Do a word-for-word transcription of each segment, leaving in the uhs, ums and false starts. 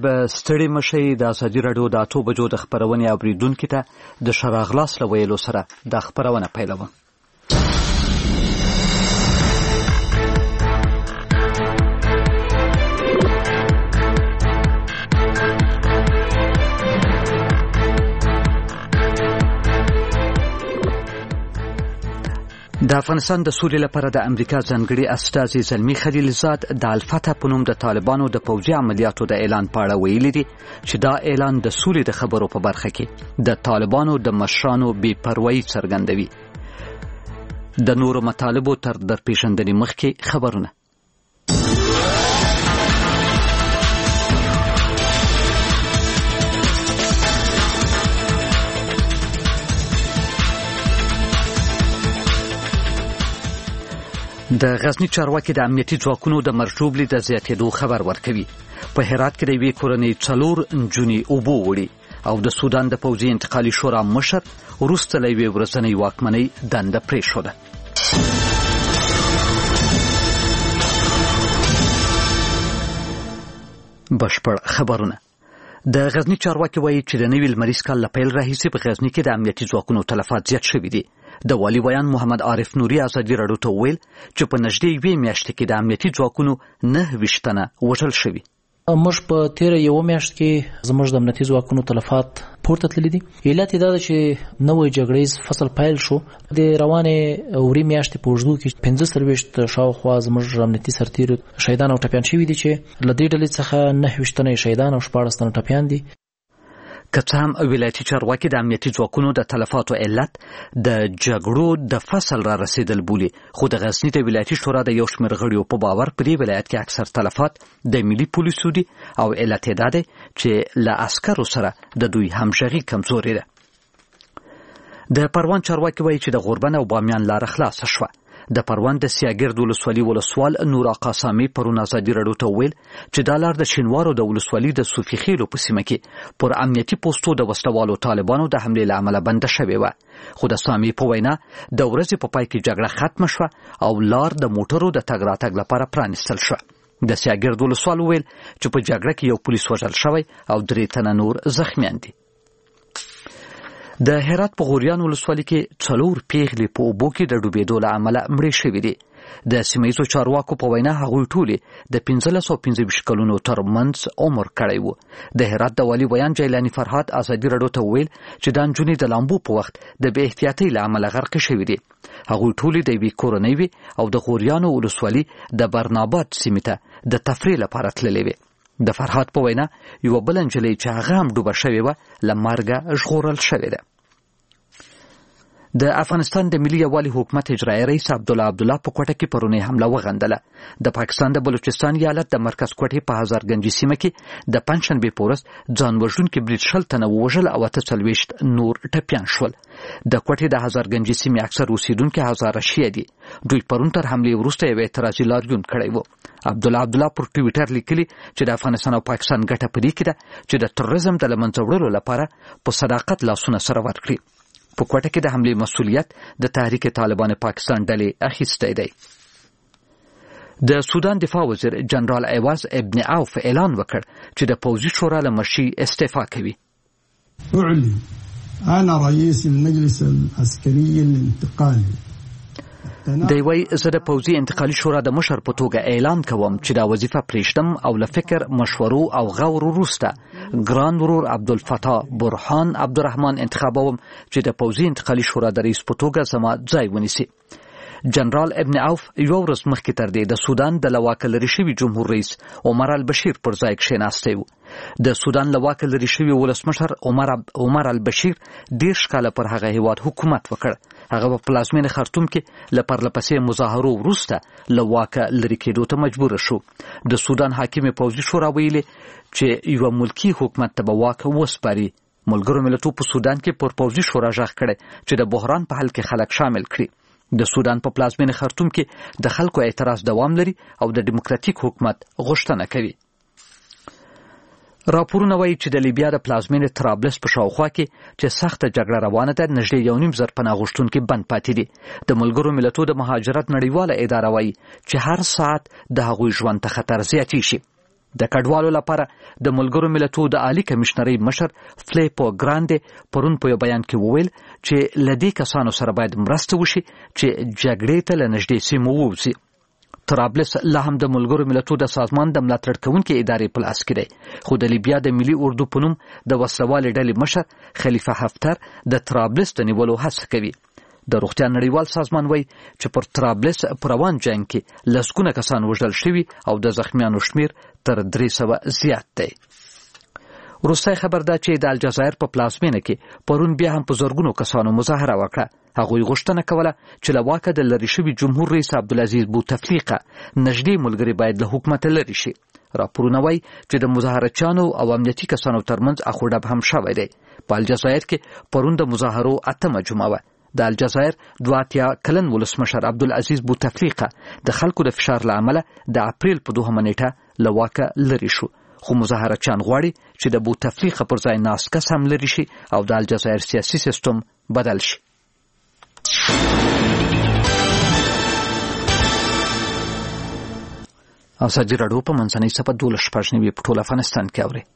صاحب ستړي مشي د ازادي راډیو د اته بجو د خبرونې اوریدونکو ته د شراغلاس له ویلو سره د خبرونه پیلوم. د افغانستان د سولې لپاره د امریکا ځانګړي استازي زلمی خلیلزاد د الفتح په نوم د طالبانو د پوځي عملیاتو د اعلان په اړه ویلي دي چې دا اعلان د سولې د خبرو په برخه کې د طالبانو د مشرانو بې پروایي څرګندوي. د نورو مطالبو تر درپېژندنې مخکې خبرونه. د غزنی چارواکي د امنیتي ځواکونو د مرجوبلي د زیاتېدو خبر ورکوي. په هرات کې د یوې کورنۍ څلور نجونې اوبو وړي او د سودان د پوځي انتقالي شورا مشر وروسته له یوې ورځنۍ واکمنۍ دنده پرېښوده. بشپړ خبرونه. د غزنی چارواکي وایي چې د نوي لمریز کال له پیل راهیسې په غزنی کې د امنیتي ځواکونو تلفات زیات شوي دي. د والي ویان محمد عارف نوري ازادي راډیو ته وویل چې په نږدې یوې میاشتې کې د امنیتي ځواکونو نهه ویشت تنه وژل شوي. موږ په تیره یوه میاشت کې زموږ د امنیتي ځواکونو تلفات پورته تللي دي. علت یې دا ده چې نوی جګړیز فصل پیل شو. د روانې اوري میاشتې په اوږدو کې پنځه څلوېښت شاوخوا زموږ امنیتي سرتیرو شهیدان او ټپیان شوي دي چې له دې ډلې څخه نهه ویشت تنه شهیدان او شپاړس تنه ټپیان دي. که څه هم ولایتي چارواکي د امنیتي ځواکونو د تلفاتو علت د جګړو د فصل را رسیدل بولي، خو د غزنی د ولایتي شورا د یو شمېر غړیو په باور په دې ولایت کې اکثر تلفات د ملي پولیسو دي او علت یې دا دی چې له عسکرو سره د دوی همغږي کمزورې ده. د پروان چارواکي وایي چې د غوربند او بامیان لاره خلاصه شوه. د پروان د سیاګرد ولسوالي ولسوال نور آقا سامي پرون ازادي راډیو ته ویل چې دا لار د شینوارو د ولسوالي د صوفي خیلو په سیمه کې پر امنیتي پوسټو د وسلوالو طالبانو د حملې له امله بنده شوې وه. خو د سامي په وینا د ورځې په پای کې جګړه ختمه شوه او لار د موټرو د تګ راتګ لپاره پرانیستل شوه. د سیاګرد ولسوال ویل چې په جګړه کې یو پولیس وژل شوی او درې تنه نور زخمیان دي. د هرات په غوریان ولسوالي کې څلور پیغلې په اوبو کې د ډوبېدو له امله مړې شوې دي. د سیمه چارواکو په وینا هغوی ټولې د پنځلس او پنځه ویشت کلونو ترمنځ عمر کړی و. د هرات د والي ویان جیلاني فرهاد ازادي راډیو ته ویل چې دا نجونې د لامبو په وخت د بې احتیاطۍ له امله غرق شوې دي. هغوی ټولې د یوې کورنۍ وې او د غوریانو ولسوالي د برناباد سیمې ته د تفریح لپاره تللې وې. د فرهاد په وینا یوه بله نجلۍ چې هغه هم ډوبه شوې وه له مرګه ژغورل شوې ده. د افغانستان د ملي یووالي حکومت اجرایي رئیس عبدالله عبدالله په کوټه کې پرونی حمله وغندله. د پاکستان د بلوچستان ایالت د مرکز کوټې په هزارګنجي سیمه کې د پنجشنبې په ورځ ځان وژونکي برید شل تنه ووژل او اته څلوېښت نور ټپیان شول. د کوټې د هزارګنجي سیمې اکثر اوسیدونکي هزاره شیعه دي. دوی پرون تر حملې وروسته یو اعتراضي لاریون کړی و. عبدالله عبدالله پر ټویټر لیکلي چې د افغانستان او پاکستان ګټه په دې کې ده چې د تروریزم د له منځه وړلو لپاره په صداقت لاسونه سره ورکړي. په کوټه کې د حملې مسؤلیت د تحریک طالبان پاکستان ډلې اخیستی دی. د سودان دفاع وزیر جنرال عوض ابن عوف اعلان وکړ چې د پوځي شورا له مشرۍ استعفا کوي. اعلن انا رئيس المجلس العسكري الانتقالي. دی وایي زه د پوځي انتقالي شورا د مشر په توګه اعلان کوم چې دا وظیفه پرېږدم او له فکر مشورو او غور وروسته ګران ورور عبدالفتاح برهان عبدالرحمن انتخابوم چې د پوځي انتقالي شورا د رئیس په توګه زما ځای ونیسي. جنرال ابن عوف یو ورځ مخکې تر دې د سودان د له واکه لرې شوي جمهور رئیس عمر البشیر پر ځای کښېناستی و. د سودان له واکه لرې شوي ولسمشر عمر عمر البشیر دېرش کاله پر هغه هیواد حکومت وکړ. هغه په پلازمینه خرطوم کې له پرلپسې مظاهرو وروسته له واکه لرې کېدو ته مجبوره شو. د سودان حاکمې پوځي شورا ویلې چې یوه ملکي حکومت ته به واک وسپاري. ملګرو ملتونو په سودان کې پر پوځي شورا غږ کړی چې د بحران په حل کې خلک شامل کړي. د سودان په پلازمینه خرطوم کې د خلکو اعتراض دوام لري او د ډیموکراتیک حکومت غوښتنه کوي. راپورونه وایي چې د لیبیا د پلازمینې طرابلس په شاوخوا کې چې سخته جګړه روانه ده نږدې یو نیم زر پناه غوښتونکي بند پاتې دي. د ملګرو ملتونو د مهاجرت نړیواله اداره وایي چې هر ساعت د هغوی ژوند ته خطر زیاتې شي. د کډوالو لپاره د ملګرو ملتونو د عالی کمشنرۍ مشر فلیپو ګراندې پرون په یو بیان کې وویل چې له دې کسانو سره باید مرسته وشي چې جګړې ته له نږدې سیمو ووځي. طرابلس لا هم د ملګرو ملتونو د سازمان د ملاتړ کوونکې ادارې په لاس کې دی، خو د لیبیا د ملي اردو په نوم د وسلوالې ډلې مشر خلیفه حفتر د طرابلس د نیولو هڅه کوي. د روغتیا نړیوال سازمان وایي چې پر طرابلس په روان جنګ کې لسګونه کسان وژل شوي او د زخمیانو شمیر تر درې سوه زیات دی. وروستی خبر دا چې د الجزایر په پلازمینه کې پرون بیا هم په زرګونو کسانو مظاهره وکړه. هغوی غوښتنه کوله چې له واکه د لرې شوي جمهور رئیس عبدالعزیز بوتفلیقه نږدې ملګري باید له حکومته لرې شي. راپورونه وایي چې د مظاهرچیانو او امنیتي کسانو ترمنځ اخوډب هم شوی دی. په الجزایر کې پرون د مظاهرو اتمه جمعه وه. د الجزایر دوه اتیا کلن ولسمشر عبدالعزیز بوتفلیقه د خلکو د فشار له امله د اپریل په دوهمه نیټه له واکه لرې شو، خو مظاهرچیان غواړي چې د بوتفلیقه پر ځای ناست کس هم لرې شي او د الجزایر سیاسي سیستم بدل شي. او ساجي راډیو په منځنۍ صفحه دولس شپږ نوي په ټول افغانستان کې اوري.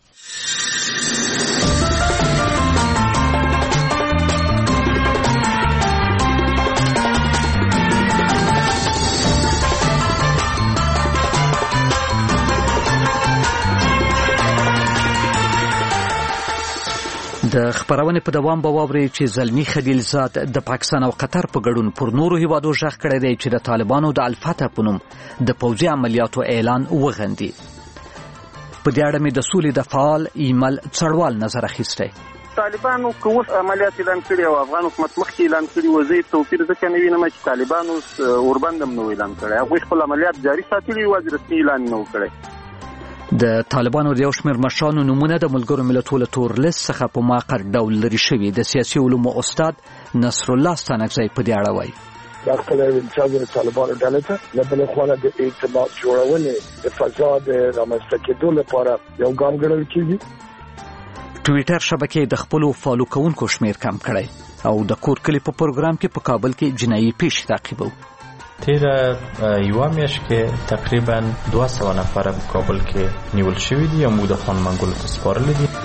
د خبرونې په دوام به واورئ چې زلمی خلیلزاد د پاکستان او قطر په ګډون پر نورو هیوادو غږ کړی دی چې د طالبانو د الفتح په نوم د پوځي عملیاتو اعلان وغندي. په دې اړه مې د سولې د فعال ایمل څړوال نظر اخیستی. طالبانو که اوس عملیات اعلان کړي او افغان حکومت مخکې اعلان کړي وو، زه توپیر ځکه نه وینم چې طالبانو اوربند هم نو اعلان کړی، هغوی خپل عملیات جاري ساتلي وو، رسمي اعلان نه و کړی. د طالبانو د یو شمېر مشرانو نومونه د ملګرو ملتونو له تور لیست څخه په مؤقت ډول لرې شوي. د سیاسي علومو استاد نصر الله ستانکزی په دې اړه وایي. دا کله چې د طالبانو ډله ته له بلې خوا د اعتماد جوړونې د فضا د رامنځته کېدو لپاره یو ګام ګڼل کېږي. ټویټر شبکې د خپلو فالو کوونکو شمېر کم کړی او د کور کلي په پروګرام کې په کابل کې جنایي پیښې تعقیبو. تیره یوه میاشت کې تقریبا دوه سوه نفر په کابل کې نیول شوي دي او موږ د خان منګولو ته سپارلي دي.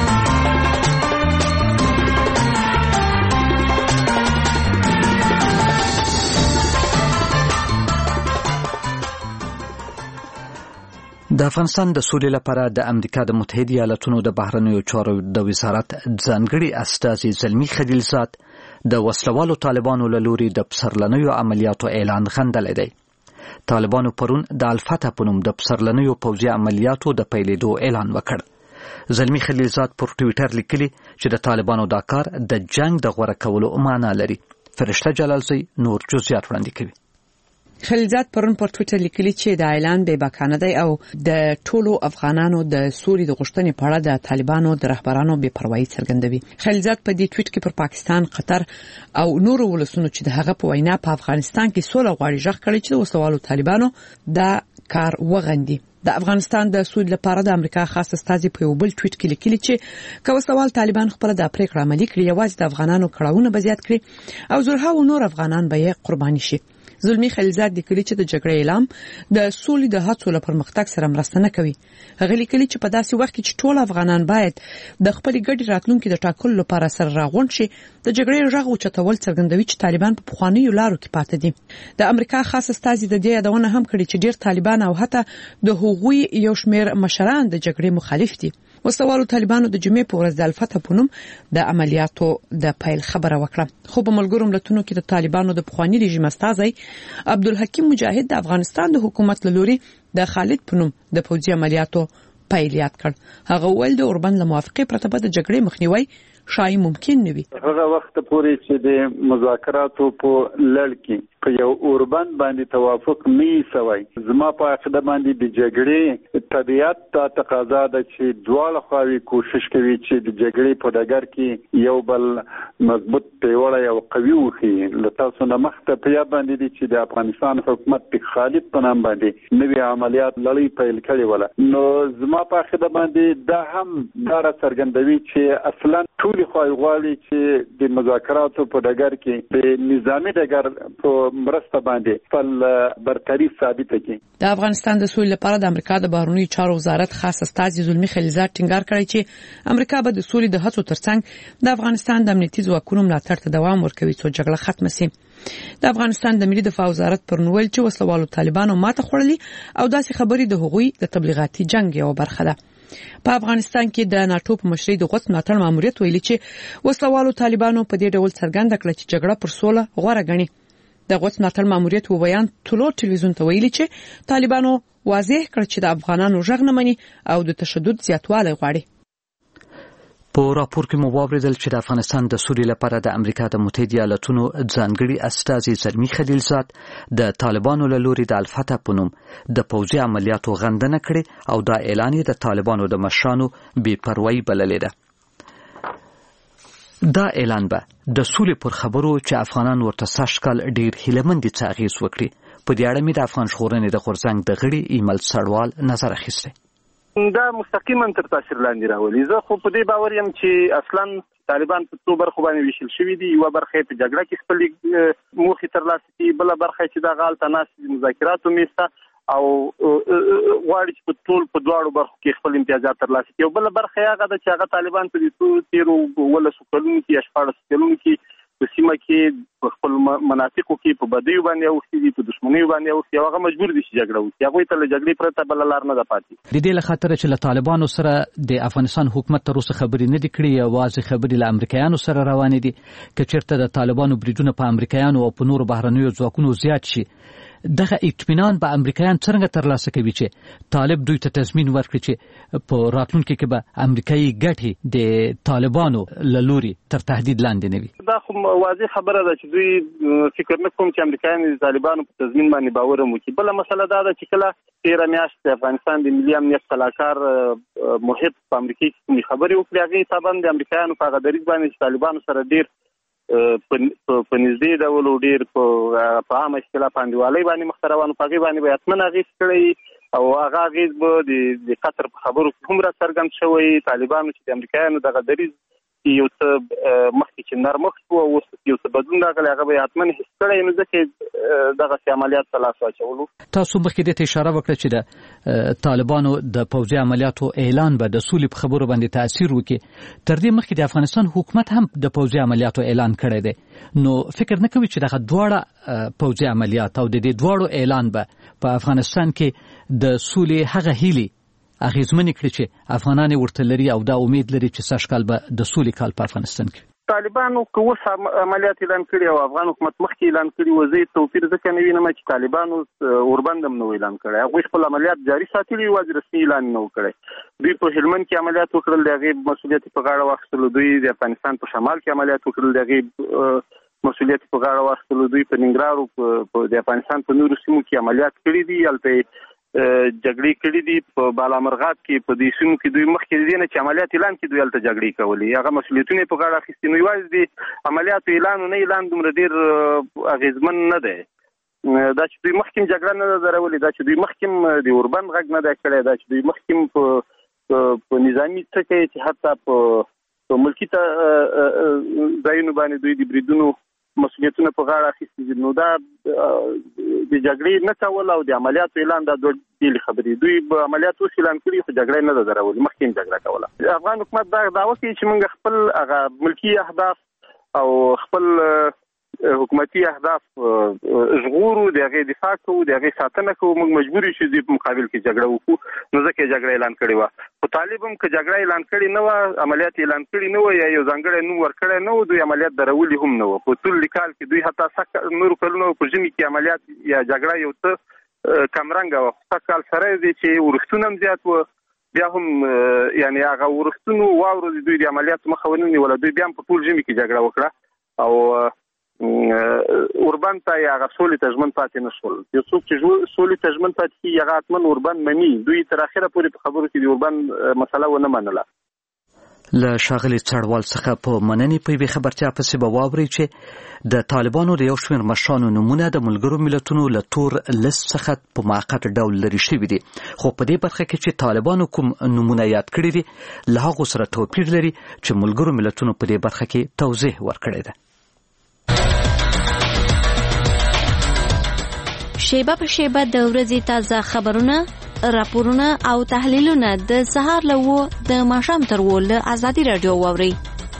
د افغانستان د سولې لپاره د امریکا د متحده ایالاتونو د بهرنیو چارو د وزارت ځانګړي استازي زلمی خلیلزاد د وسلوالو طالبانو له لوري د پسرلنیو عملیاتو اعلان غندلی دی. طالبانو پرون د الفتح په نوم د پسرلنیو پوځي عملیاتو د پیلېدو اعلان وکړ. زلمی خلیلزاد پر ټویټر لیکلي چې د طالبانو دا کار د جنگ د غوره کولو معنا لري. فرشته جلالزی نور جزئیات وړاندې کوي. خلیلزاد پرون پر ټویټر لیکلي چې دا اعلان بې باکانه دی او د ټولو افغانانو د سولې د غوښتنې په اړه د طالبانو د رهبرانو بې پروايي څرګندوي. خلیلزاد په دې ټویټ کې پر پاکستان، قطر او نورو ولسونو چې د هغه په وینا په افغانستان کې سوله غواړي غږ کړی چې د وسلوالو طالبانو دا کار وغندي. د افغانستان د سولې لپاره د امریکا خاص استازي په یو بل ټویټ کې لیکلي چې که وسلوال طالبان خپل د پریکړه عملي کړي، یوازې د افغانانو کړهونه به زیات کړي او زرهاو نور افغانان به یې قرباني شي. زلمی خلیلزاد لیکلي چې د جګړې اعلان د سولې د هڅو لپاره پرمختګ سره مرسته نه کوي. هغه لیکلي چې په داسې وخت کې چې ټول افغانان باید د خپل ګډ راتلونکي د ټاکلو لپاره سره راغونډ شي، د جګړې غږ اوچتول څرګندوي چې طالبان په پخوانیو لارو کې پاتې دي. د امریکا خاص استازي د دې یادونه هم کړې چې ډېر طالبان او حتی د هغوی یو شمېر مشران د جګړې مخالف دي. وسلوالو طالبانو د جمعې په ورځ د الفتح په نوم د عملیاتو د پیل خبره وکړه، خو په ملګرو ملتونو کې د طالبانو د پخوانی رژیم استازی عبدالحکیم مجاهد د افغانستان د حکومت له لوري د خالد په نوم د پوځي عملیاتو پیل یاد کړ. هغه ویل د اوربند له موافقې پرته به د جګړې مخنیوی شای ممکن نه وي. هغه وخت پورې چې د مذاکراتو په لړ کې په یو اوربند باندې توافق نه سوی، زما په عقیده باندې د جګړې طبیعت ته تقاضا ده چې دواړه خواوې کوشش کوي چې د جګړې په ډګر کې یو بل مضبوط پیوړی او قوي وښيي. له تاسو نه مخته په یاد باندې دي چې د افغانستان حکومت د خالد په نام باندې نوي عملیات لړۍ پیل کړې وله، نو زما په عقیده باندې دا هم دا را څرګندوي چې اصلا ټول خواهی غواړي چې د مذاکراتو په ډګر کې د نظامی ډګر په مرسته باندې خپل برتري ثابت کړي. د افغانستان د سولې لپاره د امریکا د بهرنیو چارو وزارت خاص استازي زلمی خلیلزاد ټینګار کړی چې امریکا به د سولې د هڅو ترڅنګ د افغانستان د امنیتي ځواکونو ملاتړ ته دوام ورکوي څو جګړه ختمه شي. د افغانستان د ملي دفاع وزارت پر نوول چې وسلوالو طالبانو ماته خوړلې او داسې خبرې د هغوی د تبلیغاتي جنگ یو برخه ده. په افغانستان کې د ناتو په مشرۍ د غوڅ ملاتړ ماموریت ویلي چې وسلوالو طالبانو په دې ډول څرګنده کړه چې جګړه پر سوله غوړه غني. د غوڅ ملاتړ ماموریت و بیان ټولو ټلویزیون ته ویلي چې طالبانو واضح کړ چې د افغانانو ژغ نه مني او د تشدد زیاتوالی غواړي. په راپور کې مو واوریدل چې د افغانستان د سولې لپاره د امریکا د متحده ایالاتونو ځانګړي استازي زلمی خلیلزاد د طالبانو له لوري د الفتح په نوم د پوځي عملیاتو غندنه کړې او دا اعلان یې د طالبانو د مشرانو بې پروايي بللې ده. دا اعلان به د سولې پر خبرو چې افغانان ورته سږکال ډیر هیلهمند دي څه اغېز وکړي. په دې اړه مې د افغان ژغورنې د غورځنګ د غړي ایمل سړوال نظر اخیستی. دا مستقیما تر تاثیر لاندې راولي. زه خو په دې باور یم چې اصلا طالبان په څو برخو باندې ویشل شوي دي. یو برخه په جګړه کې خپل موخې ترلاسه کړي، بل برخه چې د غال تناسب مذاکراتو میسته او غواړي چې په ټول په دواړو برخو کې خپل امتیازات ترلاسه کړي. بل برخه هغه ده چې هغه طالبان په دې تیرو ولسو کلونو کې یا شپاړسو کلونو کې په سیمه کې په خپل مناطقو کې په بدیو باندې اوښتي دي، په دښمنیو باندې اوښتي او هغه مجبور دي چې جګړه وکړي. هغوی ته له جګړې پرته بله لار نه ده پاتې. د دې له خاطره چې له طالبانو سره د افغانستان حکومت تر اوسه خبرې نه دي کړې، یوازې خبرې له امریکایانو سره روانې دي. که چېرته د طالبانو بریدونه په امریکایانو او په نورو بهرنیو ځواکونو زیات شي، دغه اطمینان به امریکایان څنګه ترلاسه کوي چې طالب دوی ته تضمین ورکړي چې په راتلونکي کې به امریکایي ګټې د طالبانو له لوري تر تهدید لاندې نه وي؟ دا خو واضح خبره ده چې دوی فکر نه کوم چې امریکایان د طالبانو په تضمین باندې باور وکړي. بله مسله دا ده چې کله تېره میاشت د افغانستان د ملي امنیت سلاکار محب په امریکا کې کومې خبرې وکړې، هغې طبعا د امریکایانو په هغه دریځ باندې چې طالبانو سره ډېر په نږدې ډول او ډېر په عامه اصطلاح په انډیوالۍ باندې مخته روان، په هغې باندې به حتما اغېز کړی او هغه اغېز به د قطر په خبرو کې هم راڅرګند شوی. طالبانو چې د امریکایانو دغه دریځ یو څه مخکې چې نرمښت شو او اوس یو څه بدلون راغلی، هغه به یې حتما حس کړی، نو ځکه دغسې عملیات ته لاس واچولو. تاسو مخکې دې ته اشاره وکړه چې د طالبانو د پوځي عملیاتو اعلان به د سولې په خبرو باندې تاثیر وکړي. تر دې مخکې د افغانستان حکومت هم د پوځي عملیاتو اعلان کړی دی. نو فکر نه کوي چې دغه دواړه پوځي عملیات او د دې دواړو اعلان به په افغانستان کې د سولې هغه هیلې اغیزمنې کړي چې افغانان ورته لري او دا امید لري چې سږکال به د سولې کال په افغانستان کې؟ طالبانو که اوس عملیات اعلان کړي او افغان حکومت مخکې اعلان کړي و، زه توپیر ځکه نه وینم چې طالبانو اوربند هم نه و اعلان کړی. هغوی خپل عملیات جاري ساتلي، یوازې رسمي اعلان نه و کړی. دوی په هلمند کې عملیات وکړل، د هغې مسؤلیت په غاړه واخیستلو. دوی د افغانستان په شمال کې عملیات وکړل، د هغې مسؤلیت په غاړه واخیستلو. دوی په ننګرهار د افغانستان په نورو سیمو کې عملیات کړي دي، هلته جګړې کړي دي. په بالامرغاب کې په دې سیمو کې دوی مخکې دې نه چې عملیات اعلان کړي، دوی هلته جګړې کولې، هغه مسؤلیتونه په غاړه اخیستي. نو یوازې د عملیاتو اعلان او نه اعلان دومره ډېر اغېزمن نه دی. دا چې دوی مخکې جګړه نه ده درولې، دا چې دوی مخکې د اوربند غږ نه دی کړی، دا چې دوی مخکې په نظامي څه کوي چې حتی په ملکي ځایونو باندې دوی د بریدونو مسؤلیتونه په غاړه اخیستي دي. نو دا د جګړې نه کول او د عملیاتو اعلان دا دوه بېلې خبرې. دوی به عملیات اوس اعلان کړي خو جګړه نه ده درولې، مخکې یې جګړه کوله. افغان حکومت دا دعوه کوي چې موږ خپل هغه ملکي اهداف او خپل حکومتي اهداف ژغورو، د هغې دفاع کوو، د هغې ساتنه کوو. موږ مجبور یو چې په مقابل کې جګړه وکړو، نو ځکه یې جګړه اعلان کړې وه. خو طالب هم که جګړه اعلان کړې نه وه، عملیات اعلان کړي نه وه یا یو ځانګړی نوم ورکړی نه و، دوی عملیات درولي هم نه وه. په ټول کال کې دوی حتی سږ نورو کلونو په ژمي کې عملیات یا جګړه یو څه کمرنګه وه. سږ کال سره دی چې ورښتونه هم زیات وه، بیا هم یعنې هغه ورښتونو واورو دوی د عملیاتو مخه ونه نیوله. دوی بیا هم په ټول ژمي کې جګړه وکړه او اوربند ته هغه سولې ته ژمن پاتې نه شول. یو څوک چې سولې ته ژمن پاتې کېږي هغه حتما اوربند مني. دوی تر اخره پورې په خبرو کې د اوربند مسله ونه منله. له شاغلي څړوال څخه په مننې په یوې خبرتیا پسې به واورئ چې د طالبانو د یو شمېر مشرانو نومونه د ملګرو ملتونو له تور لیست څخه په موقت ډول لرې شوي دي، خو په دې برخه کې چې طالبانو کوم نومونه یاد کړي دي له هغو سره توپیر لري چې ملګرو ملتونو په دې برخه کې توضیح ورکړې ده. شیبه په شیبه د ورځې تازه خبرونه، راپورونه او تحلیلونه د سهار له و د ماښام تر و له ازادي راډیو واورئ.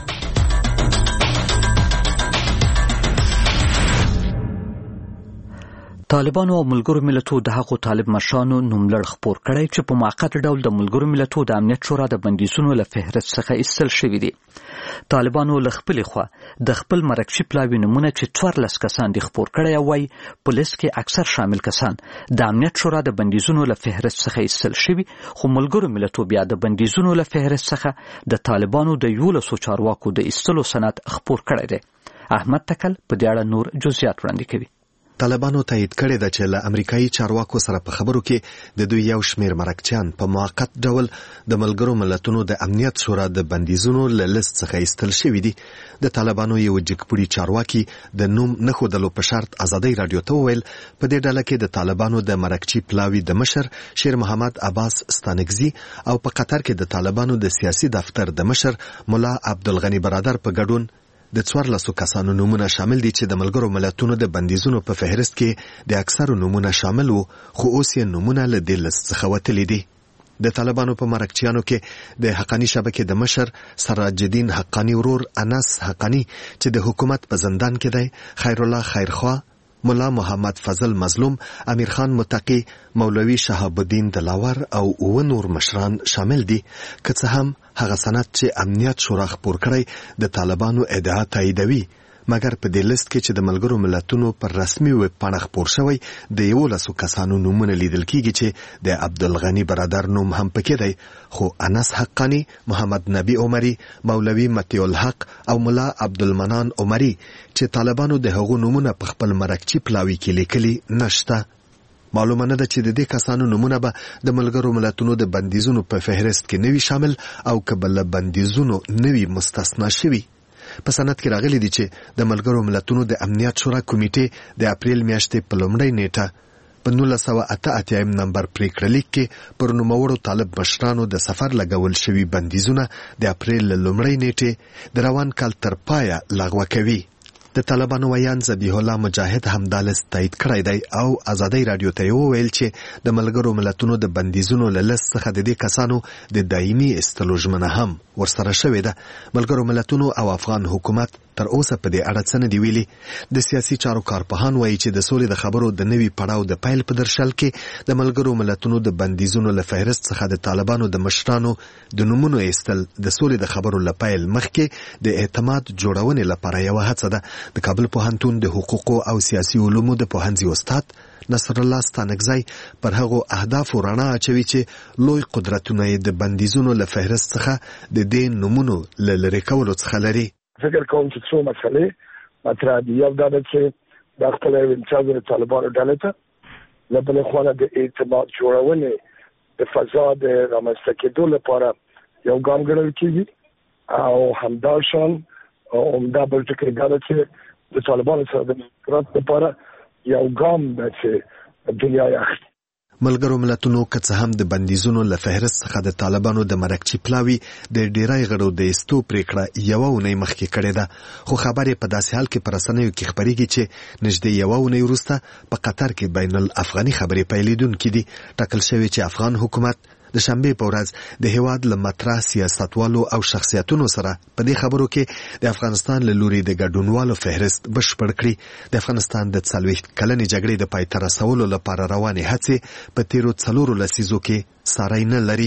طالبانو او ملګرو ملتونو د هغو طالب مشرانو نوملړ خپور کړی چې په موقت ډول د ملګرو ملتونو د امنیت شورا د بندیزونو له فهرست څخه ایستل شوي دي. طالبانو له خپلې خوا د خپل مرکچي پلاوي نومونه چې څوارلس کسان دي خپور کړی او وایي په لیست کې اکثر شامل کسان د امنیت شورا د بندیزونو له فهرست څخه ایستل شوي، خو ملګرو ملتونو بیا د بندیزونو له فهرست څخه د طالبانو د یولسو چارواکو د ایستلو سند خپور کړی دی. احمد تکل په دې اړه نور جزئیات وړاندې کوي. طالبانو تایید کړی ده چې له امریکایي چارواکو سره په خبرو کې د دوی یو شمېر مرکچیان په موقت ډول د ملګرو ملتونو د امنیت شورا د بندیزونو له لیست څخه ایستل شوي دي. د طالبانو یو جګپوړي چارواکي د نوم نه ښودلو په شرط ازادۍ راډیو ته وویل په دې ډله کې د طالبانو د مرکچي پلاوي د مشر شیر محمد عباس ستانکزي او په قطر کې د طالبانو د سیاسي دفتر د مشر مولا عبدالغني برادر په ګډون د څوارلسو کسانو نومونه شامل دي چې د ملګرو ملتونو د بندیزونو په فهرست کې د اکثرو نومونه شامل وو، خو اوس یې نومونه له دې لیست څخه وتلي دي. د طالبانو په مرکچیانو کې د حقانی شبکې د مشر سراج الدین حقانی ورور انس حقانی چې د حکومت په زندان کې دی، خیر الله خیرخوا، مولا محمد فضل مظلوم، امیر خان متقی، مولوی شهاب الدین دلاور او و نور مشران شامل دي. که څه هم هغه سند چې امنیت شورا خپور کړی د طالبانو ادعا تاییدوي، مګر په دې لیست کې چې د ملګرو ملتونو پر رسمي ویب پاڼه خپور شوی د یولسو کسانو نومونه لیدل کیږي چې د عبدالغني برادر نوم هم پکې دی، خو انس حقانی، محمد نبی عمری، مولوی مطیع الحق او مولا عبدالمنان عمری چې طالبانو د هغو نومونه په خپل مرکچي پلاوي کې لیکلي نشته. معلومه نه ده چې د دې کسانو نومونه به د ملګرو ملتونو د بندیزونو په فهرست کې نوي شامل او که به له بندیزونو نوي مستثنا شوي. په سند کې راغلي دي چې د ملګرو ملتونو د امنیت شورا کمیټې د اپریل میاشتې په لومړۍ نیټه په نولس سوه اته اتیا نمبر پریکړه لیک کې پر نوموړو طالب مشرانو د سفر لګول شوي بندیزونه د اپریل له لومړۍ نیټې د روان کال تر پایه لغوه کوي. د طالبانو ویان ذبیح الله مجاهد هم دا لیست تایید کړی دی او ازادۍ راډیو ته یې وویل چې د ملګرو ملتونو د بندیزونو له لیست څخه د دې کسانو د دایمي ایستلو ژمنه هم ورسره شوې ده. ملګرو ملتونو او افغان حکومت تر اوسه په دې اړه څه نه دي ویلي. د سیاسي چارو کارپوهان وایي چې د سولې د خبرو د نوي پړاو د پیل په درشل کې د ملګرو ملتونو د بندیزونو له فهرست څخه د طالبانو د مشرانو د نومونو ایستل د سولې د خبرو له پیل مخکې د اعتماد جوړونې لپاره یوه هڅه ده. د کابل پوهنتون د حقوقو او سیاسي علومو د پوهنځي استاد نصر الله ستانکزی پر هغو اهدافو رڼا اچوي چې لوی قدرتونه د بندیزونو له فهرست څخه د دې نومونو له لرې کولو څخه لري. فکر کوم چې څو مسلې مطرح دي. یو دا ده چې د خپل انتخاب د طالبانو ډلې ته له بلې خوا د اعتماد جوړونې د فضا د رامنځته کېدو لپاره یو ګام ګڼل کېږي او همداشان عمده بل ټکی دا ده چې د طالبانو سره د مذاکرات لپاره یو ګام ده چې دنیا یې اخلي. ملګرو ملتونو که څه هم د بندیزونو له فهرست څخه د طالبانو د مرکچي پلاوي د ډیری غړو د ایستو پریکړه یوه اونۍ مخکې کړې ده، خو خبرې په داسې حال کې په رسنیو کې خپرېږي چې نږدې یوه اونۍ وروسته په قطر کې بین الافغاني خبرې پیلېدونکې دي. ټاکل شوې چې افغان حکومت د شنبې په ورځ د هیواد له مطرح سیاستوالو او شخصیتونو سره په دې خبرو کې د افغانستان له لوري د ګډونوالو فهرست بشپړ کړي. د افغانستان د څلوېښت کلنې جګړې د پای ته رسولو لپاره روانې هڅې په تیرو څلورو لسیزو کې ساری نه لري.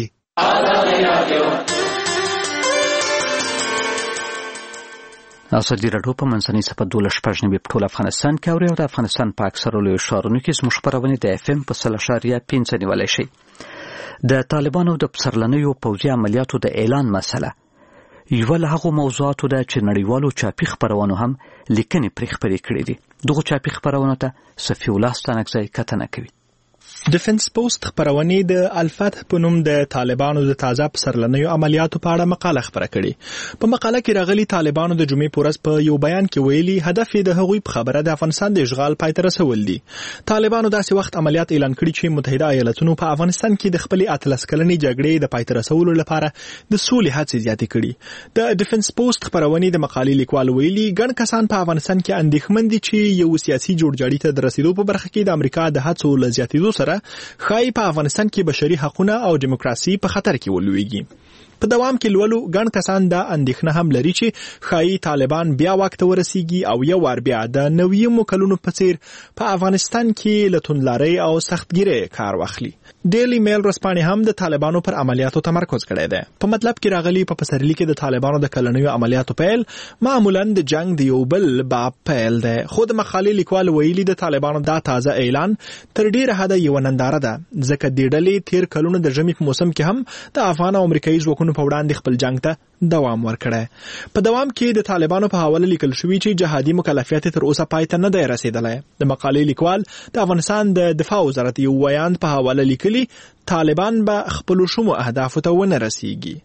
ازادي راډیو په منځنۍ صفحه دولس شپږ نوي په ټول افغانستان کې اوري او د افغانستان په اکثرو لویو ښارونو کې زموږ خپرونې د اف ام په سل اشاریه پنځه نیولی شي. د طالبانو د پسرلنیو پوځي عملیاتو د اعلان مسله یوه له هغو موضوعاتو ده چې نړیوالو چاپي خپرونو هم لیکنې پرې خپرې کړې دي. دغو چاپي خپرونو ته صفي الله ستانکزی کتنه کوي. ډیفنس پوسټ خبرونه د الفتح په نوم د طالبانو د تازه پسرلنیو عملیاتو په اړه مقاله خبره کړې. په مقاله کې راغلي طالبانو د جمعې پورز په یو بیان کې ویلي هدف د هغوی په خبره د افغانستان د اشغال پای ته رسول دي. طالبانو داسې وخت عملیات اعلان کړي چې متحده ایالاتونو په افغانستان کې د خپل اتلس کلنې جګړې د پای ته رسولو لپاره د سولې هڅې زیاتې کړي. د ډیفنس پوسټ خبرونه د مقالې لیکوال ویلي ګڼ کسان په افغانستان کې اندېښمن دي چې یو سیاسي جوړجاړي ته د رسیدو په برخه کې د امریکا د هڅو له زیاتېدو سره خای په افغانستان کې بشري حقوقونه او دیموکراسي په خطر کې ولويږي. په دوام کې لولو ګڼ کسان دا اندېښنه هم لري چې خای طالبان بیا وخت ورسیږي او یو ور بیا د نویو مکلونو په څیر په افغانستان کې لټونلاري او سختګیري کار واخلي. ډیلی میل رسپانې هم د طالبانو پر عملیاتو تمرکز کړی دی. په مطلب کې راغلي په پسرلی کې د طالبانو د کلنیو عملیاتو پیل معمولاً د جنگ د یو بل باب پیل دی. خو د مقالې لیکوال ویلي د طالبانو دا تازه اعلان تر ډیره حده یو ننداره ده ځکه د ډلې تیر کلونه د ژمي په موسم کې هم د افغان او امریکایي ځواکونو په وړاندې خپل جنگ ته دوام ورکړی. په دوام کې د طالبانو په حواله لیکل شوی چې جهادي مکلفیت تر اوسه پای ته نه دی رسیدلی. د مقالې لیکوال د افغانستان د دفاع وزارت یو ویاند په حواله لیکلي طالبان به خپل شومو اهدافو ته ونه رسیږي.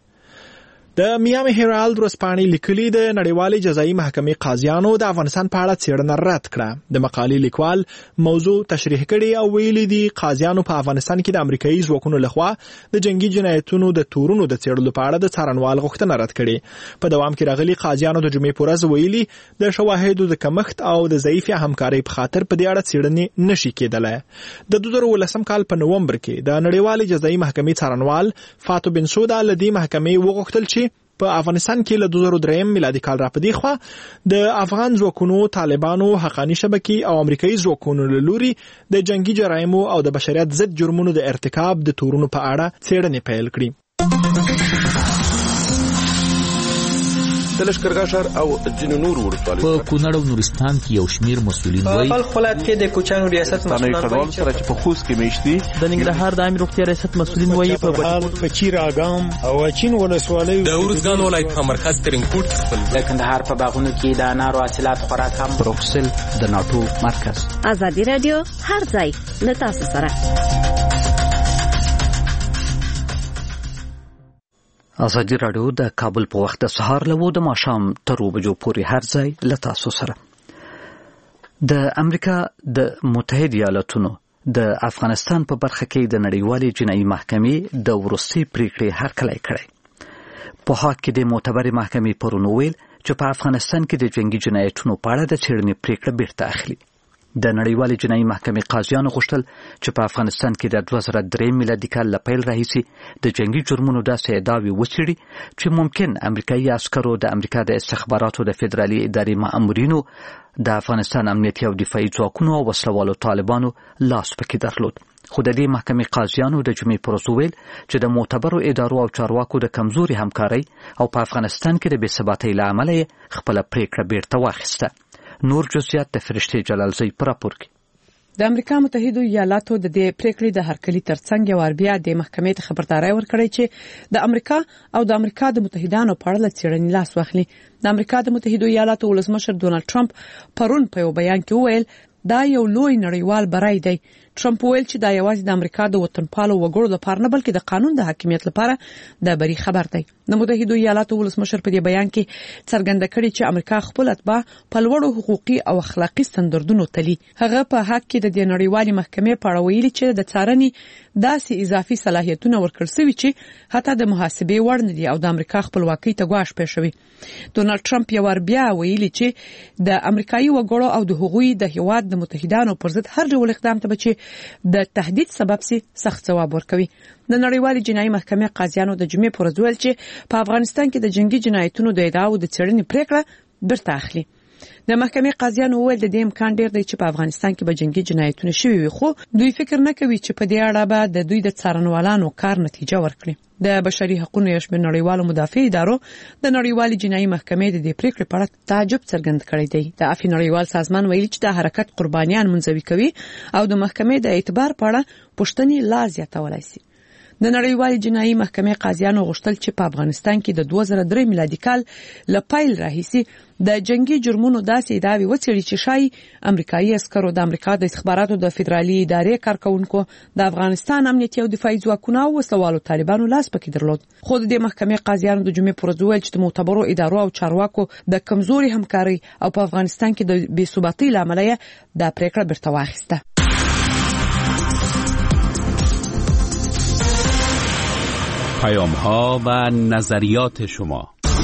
د میامي هیرالد ورځپاڼې لیکلي د نړیوالې جزایي محکمې قاضیانو د افغانستان په اړه څېړنه رد کړه. د مقالې لیکوال موضوع تشریح کړي او ویلي دي قاضیانو په افغانستان کې د امریکایي ځواکونو لخوا د جنگي جنایتونو د تورونو د څېړلو په اړه د څارنوال غوښتنه رد کړي. په دوام کې راغلي قاضیانو د جمعې په ورځ ویلي د شواهدو د کمښت او د ضعیف همکارۍ په خاطر په دې اړه څېړنې نشي کېدلی. د دوه زره ولسم کال په نومبر کې د نړیوالې جزایي محکمې څارنوال فاتو بنسودا له دې محکمې وغوښتل چې په افغانستان کې له دوه زره درې میلادي کال راپدې خوا د افغان ځواکونو طالبانو حقانی شبکې او امریکایي ځواکونو له لوري د جنگي جرایمو او د بشریت ضد جرمونو د ارتکاب د تورونو په اړه څېړنې پیل کړي. د لښکرګاه ښار او ځینو نورو ولسوالیو په کونړ او نورستان کې یو شمیر مسؤلین وایي په خپل کې د کوچانو ریاست مسؤلین وایي چې په خوست کې میشتي د ننګرهار د عامه روغتیا ریاست مسؤلین وایي په بهار په چیراګام او چین ولسوالیو د اورزګان ولایت په مرکز ترینکوټ خپل د کندهار په باغونو کې د انارو حاصلات خوراک هم بروکسل د ناتو مرکز. ازادي رادیو هر ځای له تاسو سره. ازادي رادیو د کابل په وخت د سهار له و د ماښام تر اوه بجو پورې هر ځای له تاسو سره. د امریکا د متحده ایالاتونو د افغانستان په برخه کې د نړیوالې جنایي محکمې د وروستي پریکړې هرکلی کړی. په حق کې د معتبرې محکمې پرون ویل چې په افغانستان کې د جنگي جنایتونو په اړه د څېړنې پریکړه بیرته اخلي. د نړیوالې جنایي محکمې قاضیانو غوښتل چې په افغانستان کې د دوه زره درې میلادي کال له پیل راهیسې د جنگي جرمونو داسې ادعاوې وڅېړي چې ممکن امریکایي عسکرو د امریکا د استخباراتو د فدرالي ادارې مامورینو د افغانستان امنیتي او دفاعي ځواکونو او وسلوالو طالبانو لاس پکې درلود. خو د دې محکمې قاضیانو د جمعې پر ورځ ویل چې د معتبرو ادارو او چارواکو د کمزوري همکارۍ او په افغانستان کې د بې ثباتۍ له امله یې خپله پریکړه بیرته واخیسته. نور جزئیات د فرشتې جلالزی پر راپور کې. د امریکا متحده ایالاتو د دې پریکړې د هرکلي ترڅنګ یو بیا د محکمې ته خبرداري ورکړې چې د امریکا او د امریکا د متحدانو په اړه څېړنې لاس واخلي. د امریکا د متحده ایالاتو ولسمشر ډونالد ټرمپ پرون په یو بیان کې وویل دا یو لوی نړیوال برای دی. ټرمپ ویل چې دا یوازې د امریکا د وطنپالو وګړو لپاره نه بلکې د قانون د حاکمیت لپاره د بری خبر دی. د متحده ایالاتو ولسمشر په دې بیان کې څرګنده کړې چې امریکا خپل اتباع په لوړو حقوقي او اخلاقی ستاندردونو تلي. هغه په حق کې د دې نړیوالې محکمې په اړه ویلي چې د څارنې داسې اضافي صلاحیتونه ورکړل شوي چې حتی د محاسبې وړ نه دي او د امریکا خپلواکۍ ته ګواښ پېښوي. ډونالد ټرمپ یو بیا ویلي چې د امریکایي وګړو او د هغوی د هیواد د متحدانو پر ضد هر ډول اقدام ته بچي د تهدید سبب سي سخت ځواب ورکوي. د نړیوالې جنایي محکمې قاضیانو د جمعې پر ورځ ویل چې په افغانستان کې د جنگي جنایتونو د ادعاو د څېړنې پریکړه بیرته اخلي. د محکمې قاضیانو ویل د دې امکان ډیر دی چې په افغانستان کې به جنگي جنایتونه شوي وي، خو دوی فکر نه کوي چې په دې اړه به د دوی د څارنوالانو کار نتیجه ورکړي. د بشري حقوقو یو شمېر نړیوالو مدافع ادارو د نړیوالې جنایي محکمې د دې پریکړې په اړه تعجب څرګند کړی دی. د عفوي نړیوال سازمان ویلي چې د حرکت قربانیان منځوي کوي او د محکمې د اعتبار په اړه پوښتنې لا زیاتولای شي. د نړیوال جنایي محکمې قاضیانو غوښتل چې په افغانستان کې د دوه زره درې میلادي کال ل پیل راهیسي د جنگي جرمونو داسې ادعاوې وڅېړي چې شای امریکایي عسکرو د امریکا د استخباراتو د فدرالي ادارې کارکونکو د افغانستان امنیتي او دفاعي ځواکونو او وسلوالو طالبانو لاس پکې درلود. خو د دې محکمې قاضیانو د جمعې پر ورځ وویل چې د معتبرو ادارو او چارواکو د کمزوري همکاري او په افغانستان کې د بې ثباتۍ له امله یې دا پریکړه بیرته واخیسته. پیام‌ها و نظریات شما.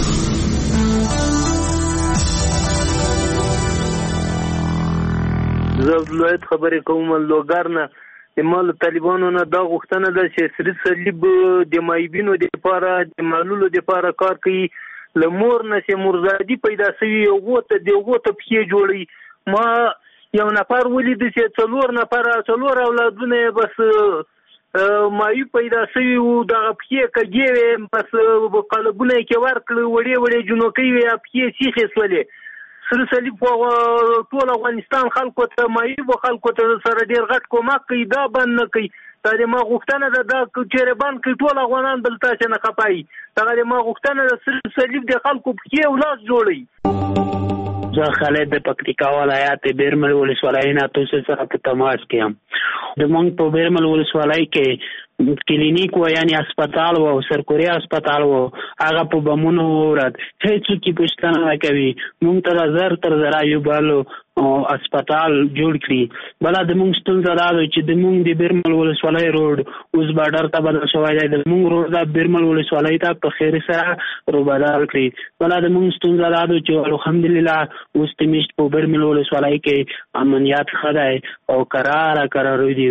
زه ولایت خبرې کوم لوګر نه مال طالبانو نه دا غوښتنه ده چې سری صلیب د مایبینو د لپاره د معلولو د لپاره کار کوي لمور نه چې مرزادي پیدا شوی او غوته د غوته پخې جوړي ما یو نفر ولید چې څلور نفر څلور اولادونه بس مایو پیدا شوی او د پخې کګي بس قلبونه کې ورکړ وړي وړي جنوکي وي پخې سیخه سولې سره صلیب په ټول افغانستان خلکو ته مایو خلکو ته سره ډیر غټ کومک کوي دا بند نه کوي. دا د ما غوښتنه ده دا چې بند کوي ټول افغانان دلته چې نه خپای. دا د ما غوښتنه ده سره صلیب د خلکو په ولاس جوړي. زه خالد د پکتیکا ولایت بیرمل ولسوالۍ نه تاسو سره په تماس کې یم. د مونږ په بیرمل ولسوالۍ کې کلینیک و یعنی هسپتال و سرکوري هسپتال و هغه په بمونو ورات هیڅ کی پښتنه نه کوي. مونږ ته زر تر زرا یو بالو هسپتال جوړ کړی بل د مونږ ستونزه دا چې د مونږ د بیرمل ولسوالۍ روډ اوس بارډر ته بدل شوی دی. د مونږ روډ د بیرمل ولسوالۍ ته په خیر سره رو بدل کړی بل د مونږ ستونزه دا چې الحمدلله اوس د میشت په بیرمل ولسوالۍ کې امنیت خدای او قرار قرار دی.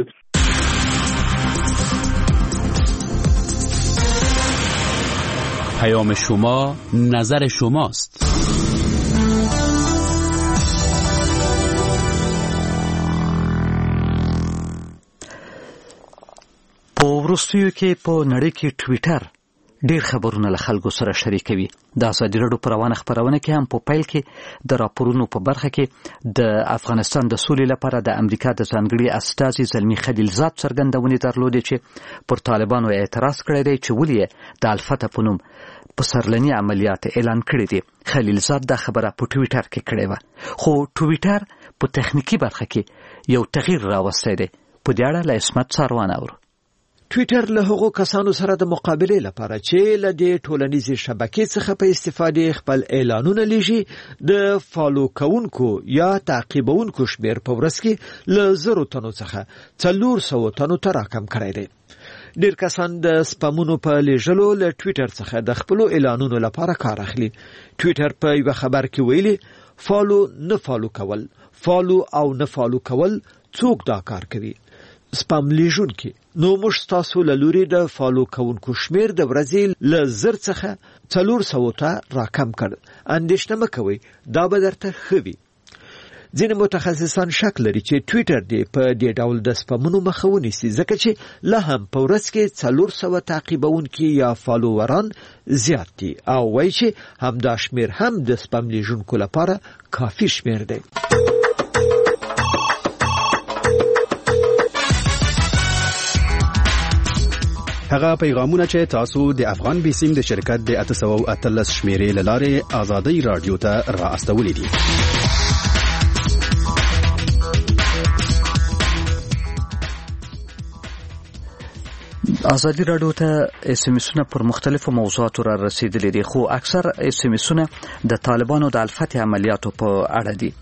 پیام شما نظر شماست. په وروستیو کې په نړۍ کې ټویټر ډیر خبرونه له خلکو سره شریکوي. د ازادي راډیو په روانه خبرونه کې هم په پیل کې د راپورونو په برخه کې د افغانستان د سولې لپاره د امریکا د ځانګړي استازي زلمی خلیلزاد څرګندونې درلودې چې پر طالبانو اعتراض کړی دی چې ولې د الفتح په نوم په سرلني عملیات اعلان کړی دي. خلیلزاد دا خبره په ټویټر کې کړې وه خو ټویټر په تخنیکی برخه کې یو تغییر راوستی دی. په دې اړه له عصمت ساروان اورو. ټویټر له هغو کسانو سره د مقابله لپاره چې له دې ټولنیزې شبکې څخه په استفادې خپل اعلانونه لېږي د فالو کوونکو یا تعقیبونکو شمیر په ورځ کې له زرو تنو څخه څلور سوه تنو ته راکم کړی دی. ډیر کسان د سپمونو په لېږلو له ټویټر څخه د خپلو اعلانونو لپاره کار اخلي. ټویټر په یو خبر کې ویلي فالو نه فالو کول فالو او نه فالو کول څوک دا کار کوي. سپم لیژونکي نو موږ تاسو له لوري د فالو کوونکو شمیر د ورځې له زر څخه څلور سوه ته راکم کړ. اندېښنه مه کوئ دا به درته ښه وي. ځینې متخصصان شک لري چې ټویټر دې په دې ډول د سپمونو مخه ونیسي ځکه چې لا هم په ورځ کې څلور سوه تعقیبونکي یا فالووران زیات دي او وایي چې همدا شمیر هم د سپم لیژونکو لپاره کافي شمیر دی. هغه پیغامونه چې تاسو د افغان بیسیم د شرکت د اته سوه او اتلس شمیرې له لارې آزادۍ رادیو ته را استولې دي. آزادي رادیو ته اس ام اسونه پر مختلفو موضوعاتو را رسیدلي دي خو اکثر اس ام اسونه د طالبانو د الفتح عملیاتو په اړه دي.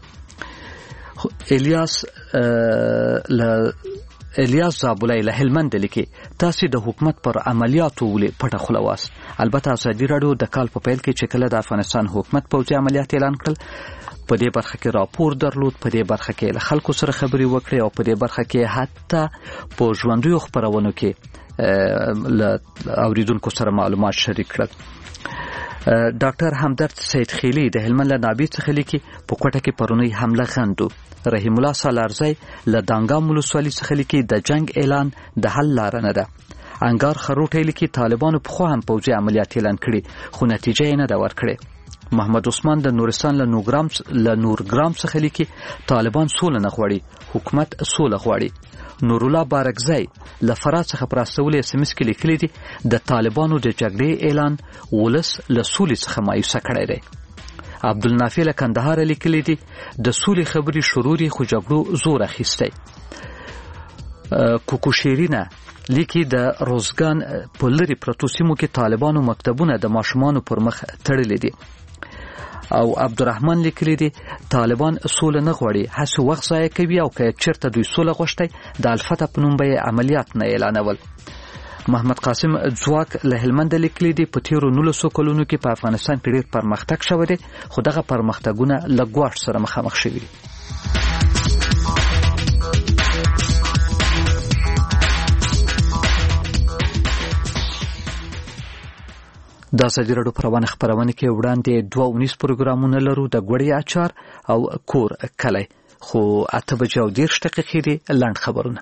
الیاس ل الیاس زابولای له هلمند لیکي تاسو د حکومت پر عملیاتو ولې پټه خوله واست. البته آزادي رادیو د کال په پیل کې چې کله د افغانستان حکومت پوځي عملیات اعلان کړل په دې برخه کې راپور درلود، په دې برخه کې له خلکو سره خبري وکړي او په دې برخه کې حتی په ژوندوي خبرونو کې له اوریدونکو سره معلومات شریک کړل. ډاکټر همدرد سید خیلی د هلمند له نابي څخه لیکي په کوټه کې پرونی حمله غندو. رحیم الله سالارزی له دانګام ولسوالۍ څخه لیکي د جنگ اعلان د حل لار نه ده. انګار خروټی لیکي طالبانو په خو هم پوځي عملیات اعلان کړي خو نتیجه یې نه ده ورکړې. محمد عثمان د نورستان له نورګرام له نورګرام څخه لیکي طالبان سوله نه غواړي، حکومت سوله غواړي. نور الله بارکزی له فراه څخه پر استول اس ام اس کې لیکلي دي د طالبانو د جګړې اعلان ولس له سولې څخه مایوسه کړی دی. عبدالنافع له کندهار لیکلي دي د سولې خبرې شروع خو جګړو زور اخیستی. کوکو شیرینه لیکي د روزګان په لري پروتو سیمو کې طالبانو مکتبونه د ماشومانو پر مخ تړلي دي. او عبدالرحمن لیکلی دی طالبان سوله نه غواړي، هڅه وخت ضایع کوي او که چیرته دوی سوله غوښتي د الفتح په نوم به عملیات نه اعلانول. محمد قاسم ځواک له هلمند لیکلی دی په تیرو نولسو کلونو کې په افغانستان کې ډېر پرمختګ شوی دی، خو دغه پرمختګونه له ګواښ سره مخامخ شوي دي. د ازادي راډیو په روانه خپرونه کې وړاندې دوه اونیز پروګرامونه لرو، د ګوړې اچار او کور کلی، خو اته بجې او دېرش دقیقې دي. لنډ خبرونه.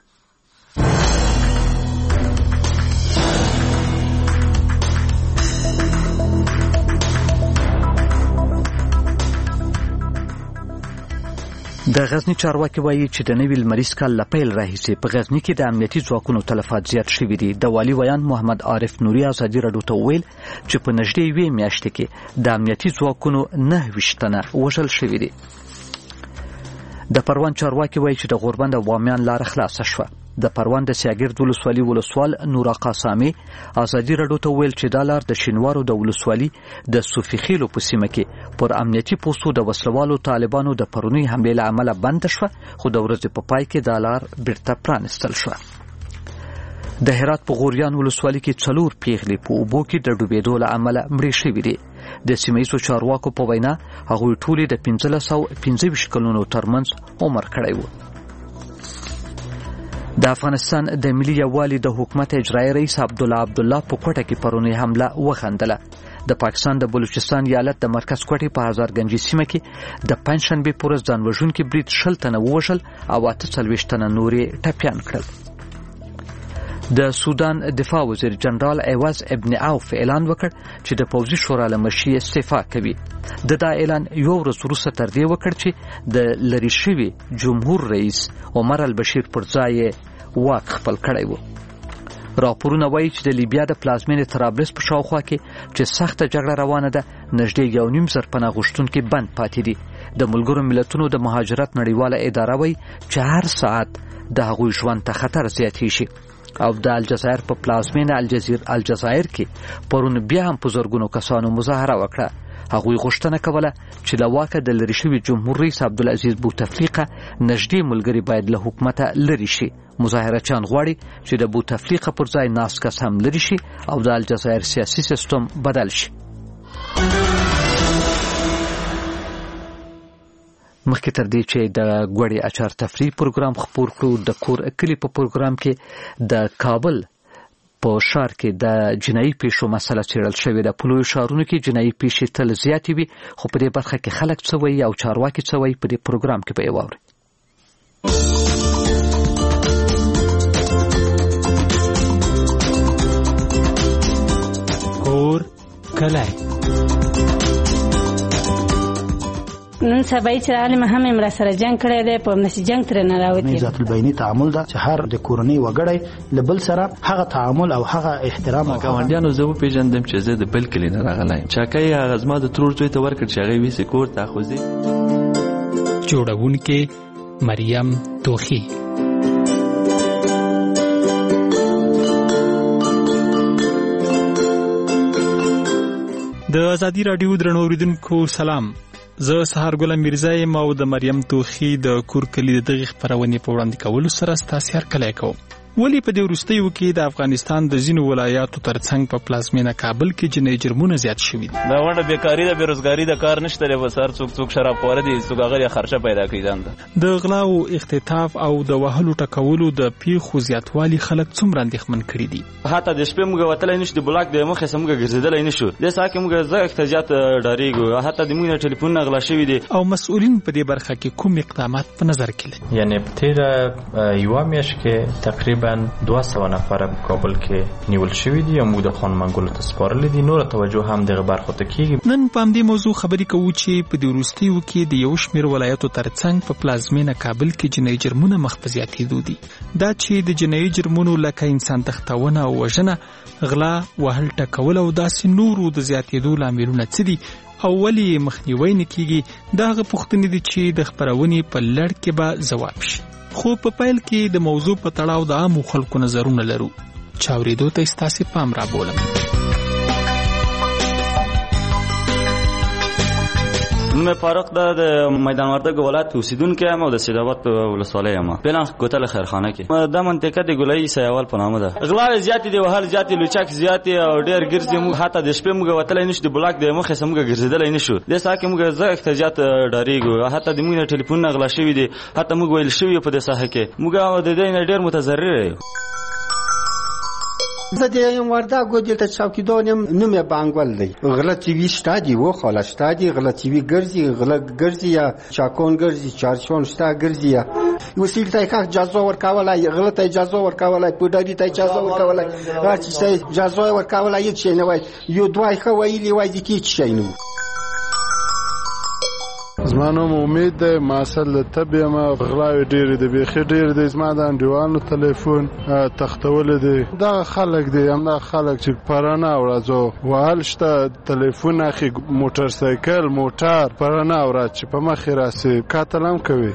د غزنی چارواکي وایي چې د نوي لمریز کال له پیل راهیسې په غزنی کې د امنیتي ځواکونو تلفات زیات شوي دي. د والي ویان محمد عارف نوري ازادي راډیو ته وویل چې په نږدې یوې میاشتې کې د امنیتي ځواکونو نهه ویشت تنه وژل شوي دي. د پروان چارواکي وایي چې د غوربند او بامیان لاره خلاصه شوه. د پروان د سیاګرد ولسوالي ولسوال نور آقا سامي ازادي راډیو ته ویل چې دا لار د شینوارو د ولسوالي د صوفي خیلو په سیمه کې پر امنیتي پوسټو د وسلوالو طالبانو د پرونی حملې له امله بند شوه، خو د ورځې په پای کې دا لار بیرته پرانستل شوه. د هرات په غوریان ولسوالي کې څلور پیغلې په اوبو کې د ډوبېدو له امله مړې شوې دي. د سیمه ییزو چارواکو په وینا هغوی ټولې د پنځلس سوه پنځه ویشت کلونو ترمنځ عمر کړی و. د افغانستان د ملي یووالي د حکومت اجرایي رئیس عبدالله عبدالله په کوټه کې پرونی حمله وخندله. د پاکستان د بلوچستان ایالت د مرکز کوټې په هزارګنجي سیمه کې د پنځشنبې په ورځ ځانوژونکي برید شل تنه ووژل او اته څلوېښت تنه نورې ټپیان کړل. د سودان دفاع وزیر جنرال عوض ابن عوف اعلان وکړ چې د پوځي شورا له مشرۍ استعفا کوي. د دا اعلان یو ورځ وروسته تر دې وکړ چې د لرې شوي جمهور رئیس عمر البشیر پر ځای واک خپل کړی و. راپورونه وایي چې د لیبیا د پلازمینې طرابلس په شاوخوا کې چې سخته جګړه روانه ده، نږدې یو نیم زر پناه غوښتونکي بند پاتې دي. د ملګرو ملتونو د مهاجرت نړیواله اداره وایي چې هر ساعت د هغوی ژوند ته خطر زیاتېږي. او د الجزایر په پلازمینه الجزیر الجزایر کې پرون بیا هم په زرګونو کسانو مظاهره وکړه. هغوی غوښتنه کوله چې له واکه د لرې شوي جمهور رئیس عبدالعزیز بوتفلیقه نږدې ملګري باید له حکومته لرې شي. مظاهرچیان غواړي چې د بوتفلیقه پر ځای ناست کس هم لرې شي او د الجزایر سیاسي سیستم بدل شي. مخکې تر دې چې د ګوړې اچار تفریح پروګرام خپور کړو، د کور کلی په پروګرام کې د کابل په شهر کې د جنایي پیښو مسله څېړل شوې ده. په لویو ښارونو کې جنایي پیښې تل زیاتې وي، خو په دې برخه کې خلک څه وایي او چارواکي څه وایي په دې پروګرام کې به یې واورئ. کور کلی نن سبا چې عالم هم امر سره جنگ کړی دی، په نس جنگ تر نه راوتی. ذات البینی تعامل دا چې هر د کورنۍ وګړی لبل سره هغه تعامل او هغه احترام او ګاونډیانو زه پیژندم چې زه د بل کلی نه راغلی. چاکای هغه زما د ترور زوی ته ورکړ چې هغه ویسې کور ته خوځي. جوړونکې مریم توخی. د ازادي راډیو درنو اوریدونکو سلام. زه سهار ګل میرزا یم او د مریم توخی د کور کلی د دغه خبرونه په وړاندې کولو سره ستاسو هر کله کوم. ولی په دې وروستیو کې د افغانستان د ځینو ولایاتو ترڅنګ په پلازمینه کابل کې جنایي جرمونه زیات شوي دي. دا ونده بیکاری ده، بیروزګاری ده، کار نشته لري، وسار څوک څوک شراب خور دي، څوک هغه خرچه پیدا کوي ځان ته. د غلا او اختطاف او د وهلو ټکولو د پیښو زیاتوالی خلک څومره اندېښمن کړي دي. حتی د شپې موږ وتلای نشو، د بلاک د مخې سم موږ ګرځیدلای نشو. د ساکه موږ زه احتجاجات ډاریږو، حتی د موږ ټلیفون غلا شوی دي. او مسؤلین په دې برخه کې کوم اقدامات په نظر کې لري؟ یعنی په تیر یو میاشت کې تقریبا تقریبا دوه سوه نفر په کابل کې نیول شوي دي او موږ د خان منګولو ته سپارلي دي. نور توجه هم دغه برخو ته کیږي. نن په همدې موضوع خبرې کوو چې په دې وروستیو کې د یو شمېر ولایتو ترڅنګ په پلازمینه کابل کې جنایي جرمونه مخ په زیاتېدو دي. دا چې د جنایي جرمونو لکه انسان تښتونه او وژنه، غلا، وهل ټکول او داسې نورو د زیاتېدو لاملونه څه دي او ولې مخنیوی نه کیږي، دا هغه پوښتنې دي چې د خپرونې په لړ کې به ځواب شي. خو په پیل کې د موضوع په تړاو د عامو خلکو نظرونه لرو چې اورېدو ته ستاسې پام رابولم. نوم فاروق د میدان وردګ ولایت اوسیدونکی یم او د سیدآباد ولسوالۍ یم. پلان کوتل خیرخانه کې دا منطقه د ګولایي سیاوال په نامه ده. غلا زیات دي، وهل زیات دي، لوچک زیات دي او ډېر ګرځي. موږ حتی د شپې موږ وتلای نشو، د بلاک د مخې سم موږ ګرځیدلای نشو. د ساکه موږ زه احتجاج ډاریږو، حتی د موږ ټلیفون غلا شوی دي، حتی موږ ویل شوی په دې ساحه کې موږ د دې ډېر متضرر یو. زه د یم وردګو دلته چوکیدار یم. نوم یې بانګول دی. غله ټي وي شته دي، و خاله شته دي، غله ټي وي ګرځي، غله ګرځي یا چاکون ګرځي، چارچون شته ګرځي. یا وسیل ته که اجازه ورکولای، غله ته اجازه ورکولای، پودری ته اجازه ورکولای، هر چی ته اجازه ورکولای، هیڅ شي نه وای. یو دوای خو ویلی وای دي کې شي نه. زما نوم امید دی، ما اصل له طبیعه ما غلاوې ډېرې دي، بیخي ډېرې دي. زما د انډیوالو تلیفون تختولی دی. دغه خلک دي، همدغه خلک چې پرانه ورځو وهل شته، تلیفون اخي، موټر سایکل، موټر پرانه ورځ چې په مخې راسي قتل هم کوي.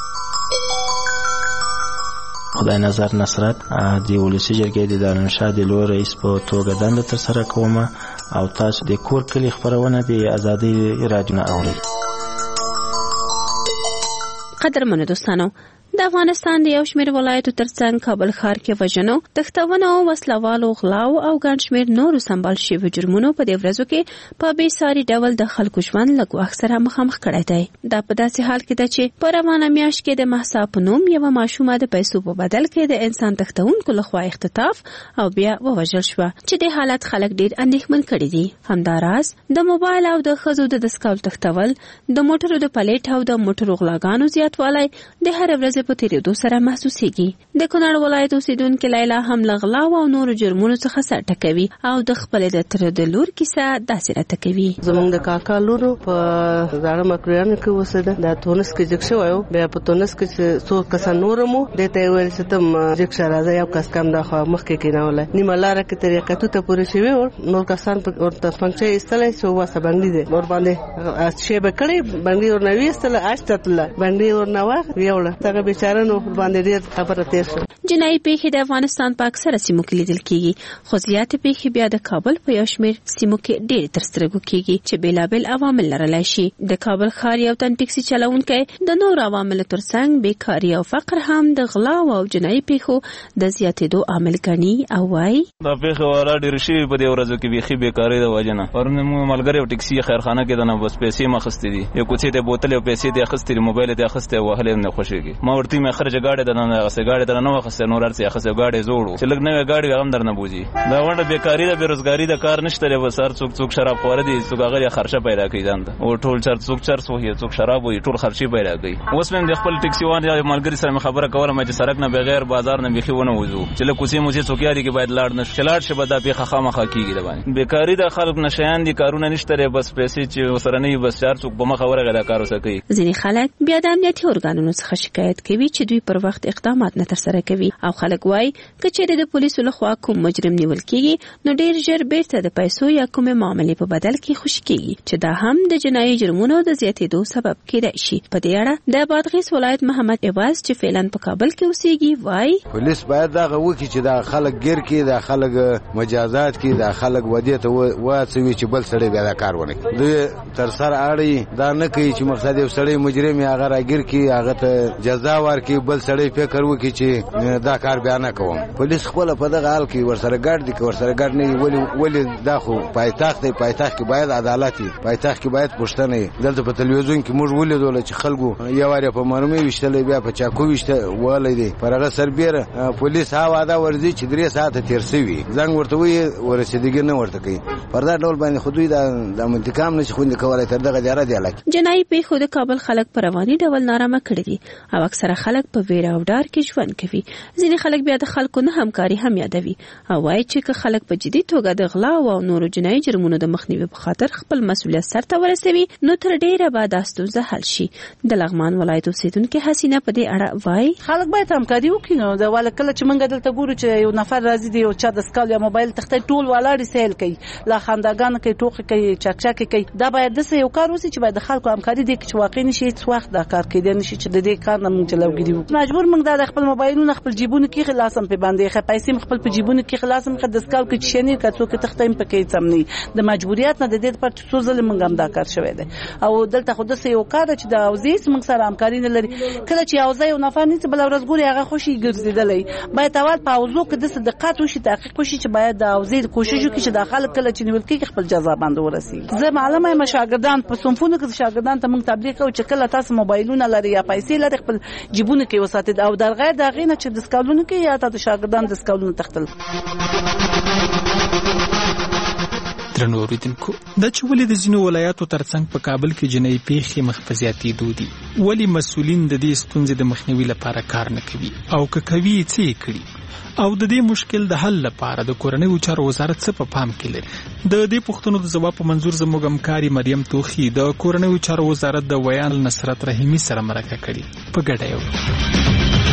خدای نظر نصرت د ولسي جرګې د دارالانشا د لوی رئیس په توګه دنده ترسره کوم او تاسو د کور کلي خپرونه د ازادۍ رادیو نه اورئ. قدرمنو دوستانو، د افغانستان د یو شمېر ولایتو ترڅنګ کابل ښار کې وژنو، تښتونو، وسلوالو، غلاو او ګڼ شمېر نورو سمبال شویو جرمونو په دې ورځو کې په بې ساري ډول د خلکو ژوند له ګواښ سره مخامخ کړی دی. دا په داسې حال کې ده چې په روانه میاشت کې د مهسا په نوم یوه ماشومه د پیسو په بدل کې د انسان تښتونکو لخوا اختطاف او بیا ووژل شوه، چې د حالت خلک ډېر اندېښمن کړي دي. همداراز د موبایل او د ښځو د دستکول تښتول، د موټرو د پلیټ او د موټرو غلاګانو زیاتوالی د هر ورځې په تیریدو سره محسوسیږي. د کونړ ولایت اوسیدونکې لیلا هم له غلاو او نورو جرمونو څخه سر ټکوي او د خپلې د تره د لور کیسه داسې راته کوي. زمونږ د کاکا لورو په زاړه مکرویانو کې اوسېده. دا تونس کې جګ شوی و، بیا په تونس کې چې څو کسان نور مو دې ته یې ویل چې ته جګ شه راځه، یو کس کم دا خوا مخکې کېنولی. نیمه لاره کې تر یقتو ته پورې شوي و، نور کسان ورته پنکچه یې ایستلی چې وباسه بنګړي دی، ور باندې شی به کړی، بنګړي ورنه ویستله، اش ته تلله، بنګړي ورنه واخ ویوړه. دغه بیچاره نو باندې ډېر خبره تېر شو. جنایي پیښې د افغانستان په اکثره سیمو کې لیدل کېږي، خو زیاتې پیښې بیا د کابل په یو شمېر سیمو کې ډېرې تر سترګو کېږي چې بېلابېل عوامل لرلی شي. د کابل ښار یو تن ټکسي چلوونکی د نورو عواملو ترڅنګ بیکاري او فقر هم د غلاو او جنایي پیښو د زیاتېدو عامل ګڼي او وایي دا پیښې والا ډېرې شوي په دې ورځو کې، بیخي بیکارۍ د وجې نه. پرون مو ملګری او ټکسي خیرخانه کې د نه بس پیسې مې اخیستې دي، یو کوڅې ته بوتل او پیسې دې اخیستې دي، موبایل دې اخیستی او وهلی نه خوښېږي. ما ورته مې خرجه ګاډی د نه اخیستې، ګاډی در نه واخیستی، نور هر څه یې اخیستی، ګاډی زوړ و چې لږ نوی ګاډي وي هغه هم در نه بوځي. دا غونډه بیکاري ده، بېروزګاري ده، کار نشته دی. بس هر څوک څوک شراب خواره دي، څوک هغه یې خرچه پیدا کوي ځان ته، او ټول چر څوک چرس وهي، څوک شراب وهي، ټول خرچې پیدا کوي. اوس مې د خپل ټکسي وان یا ملګري سره مې خبره کوله چې سړک نه بغیر بازار نه بیخي ونه وځو، چې له کوڅې موڅې څوک یاري کې باید لاړ نه شو، چې لاړ شي به دا پیښه خامخا کېږي. د باندې بیکاري ده، خلک نشیان دي، کارونه نشته دی، بس پیسې چې ورسره نه وي بس هر څوک په مخه ورغی دا کار ورسره کوي. ځینې خلک بیا د امنیتي ارګانونو څخه شکایت کوي چې دوی پر وخت اقدامات نه ترسره کوي، او خلک وایي که چیرې د پولیسو لخوا کوم مجرم نیول کېږي نو ډېر ژر بیرته د پیسو یا کومې معاملې په بدل کې خوشي کېږي، چې دا هم د جنایي جرمونو د زیاتېدو سبب کېدای شي. په دې اړه د بادغیس ولایت محمد عباس چې فعلا په کابل کې اوسېږي وایي پولیس باید دغه وکړي چې دا خلک ګیر کړي، دا خلک مجازات کړي، دا خلک ودې ته واچوي چې بل سړی بیا دا کار ونه کړي. دوی تر سره اړوي، دا نه کوي چې مقصد یو سړی مجرم یې هغه راګیر کړي، هغه ته جزا ورکړي، بل سړی فکر وکړي چې دا کار بیا نه کوم. پولیس خپل په دغه حال کې ورسره ګډ دي، که ورسره ګډ نه وي ولې ولې دا خو پایتخت دی، پایتخت کې باید عدالت وي، پایتخت کې باید پوښتنه وي. دلته په تلویزیون کې موږ ولیدل چې خلکو یو واره په مرمۍ وشتلې، بیا په چاقو وشته ولې دی، پر هغه سربیره پولیس ها واده ورځي چې درې ساعته تیر شوي، زنګ ورته وي ورسېدګي نه ورته کوي. پر دا ډول باندې خو دوی دا د انتقام نشي خوندې کولای تر دغه دیاره دی. لکه جنایي پیښو د کابل خلک په رواني ډول نارامه کړي دي او اکثره زیاتره خلک په ویره او ډار کې ژوند کوي. ځینې خلک بیا د خلکو نه همکاري هم یادوي او وایي چې که خلک په جدي توګه د غلا او نورو جنایي جرمونو د مخنیوي په خاطر خپل مسؤلیت سرته ورسوي نو تر ډیره به دا ستونزه حل شي. د لغمان ولایت اوسیدونکې حسینه په دې اړه وایي خلک باید همکاري وکړي. نو د والا کله چې موږ دلته ګورو چې یو نفر راځي دی او چا د سکال یا موبایل تخته ټول ولاړ سیل کوي لا خنداګان کوي ټوخي کوي چکچک کوي. دا باید د یو کار وسی چې باید د خلکو همکاري دي چې واقعي نشي هیڅ وخت دا کار کېدای نشي چې د دې کار نه موږ جلوګیری وکړو. مجبور موږ د خپل موبایلونو خپل جیبونو کې خلاصم په باندې خې پیسې خپل په جیبونو کې خلاصم خې د سکال کې شنی کڅو کې تخته هم پکې سم نه د مجبوریت نه د دې پر څو ځله موږ هم دا کار شوی دی او دلته خو د یو کار چې د اوزیس موږ سره همکاري نه لري. کله چې اوزه یو نفر نیت بل ورځ ګوري هغه خوشي ګرځیدلې باید اول په اوزو کې د دقت وشي تحقیق وشي چې باید د اوزې کوشش وکړي چې د خلک کله چې نیول کې خپل جزا باندې ورسي. زه معلومه یم شاګردان په صنفونو کې شاګردان ته موږ تبلیغ کوو چې کله تاسو موبایلونه لري یا پیسې لري خپل جیبونه کې وساتئ او در غیر دا غینه چې د سکالونو کې یا تاسو شاګردان د سکالونو تختل. درنو اوریدونکو دا چې ولې د ځینو ولایاتو ترڅنګ په کابل کې جنایي پیښې مخ په زیاتېدو دي ولې مسؤلین د دې ستونزې د مخنیوي لپاره کار نه کوي او که کوي څه یې کړي او د دې مشکل د حل لپاره د کورنیو چارو وزارت څه په پام کې لري. د دې پوښتنو د ځواب په منظور زموږ همکاري مریم توخی د کورنیو چارو وزارت د ویان نصرت رحیمی سره مرکه کړې په ګډه یو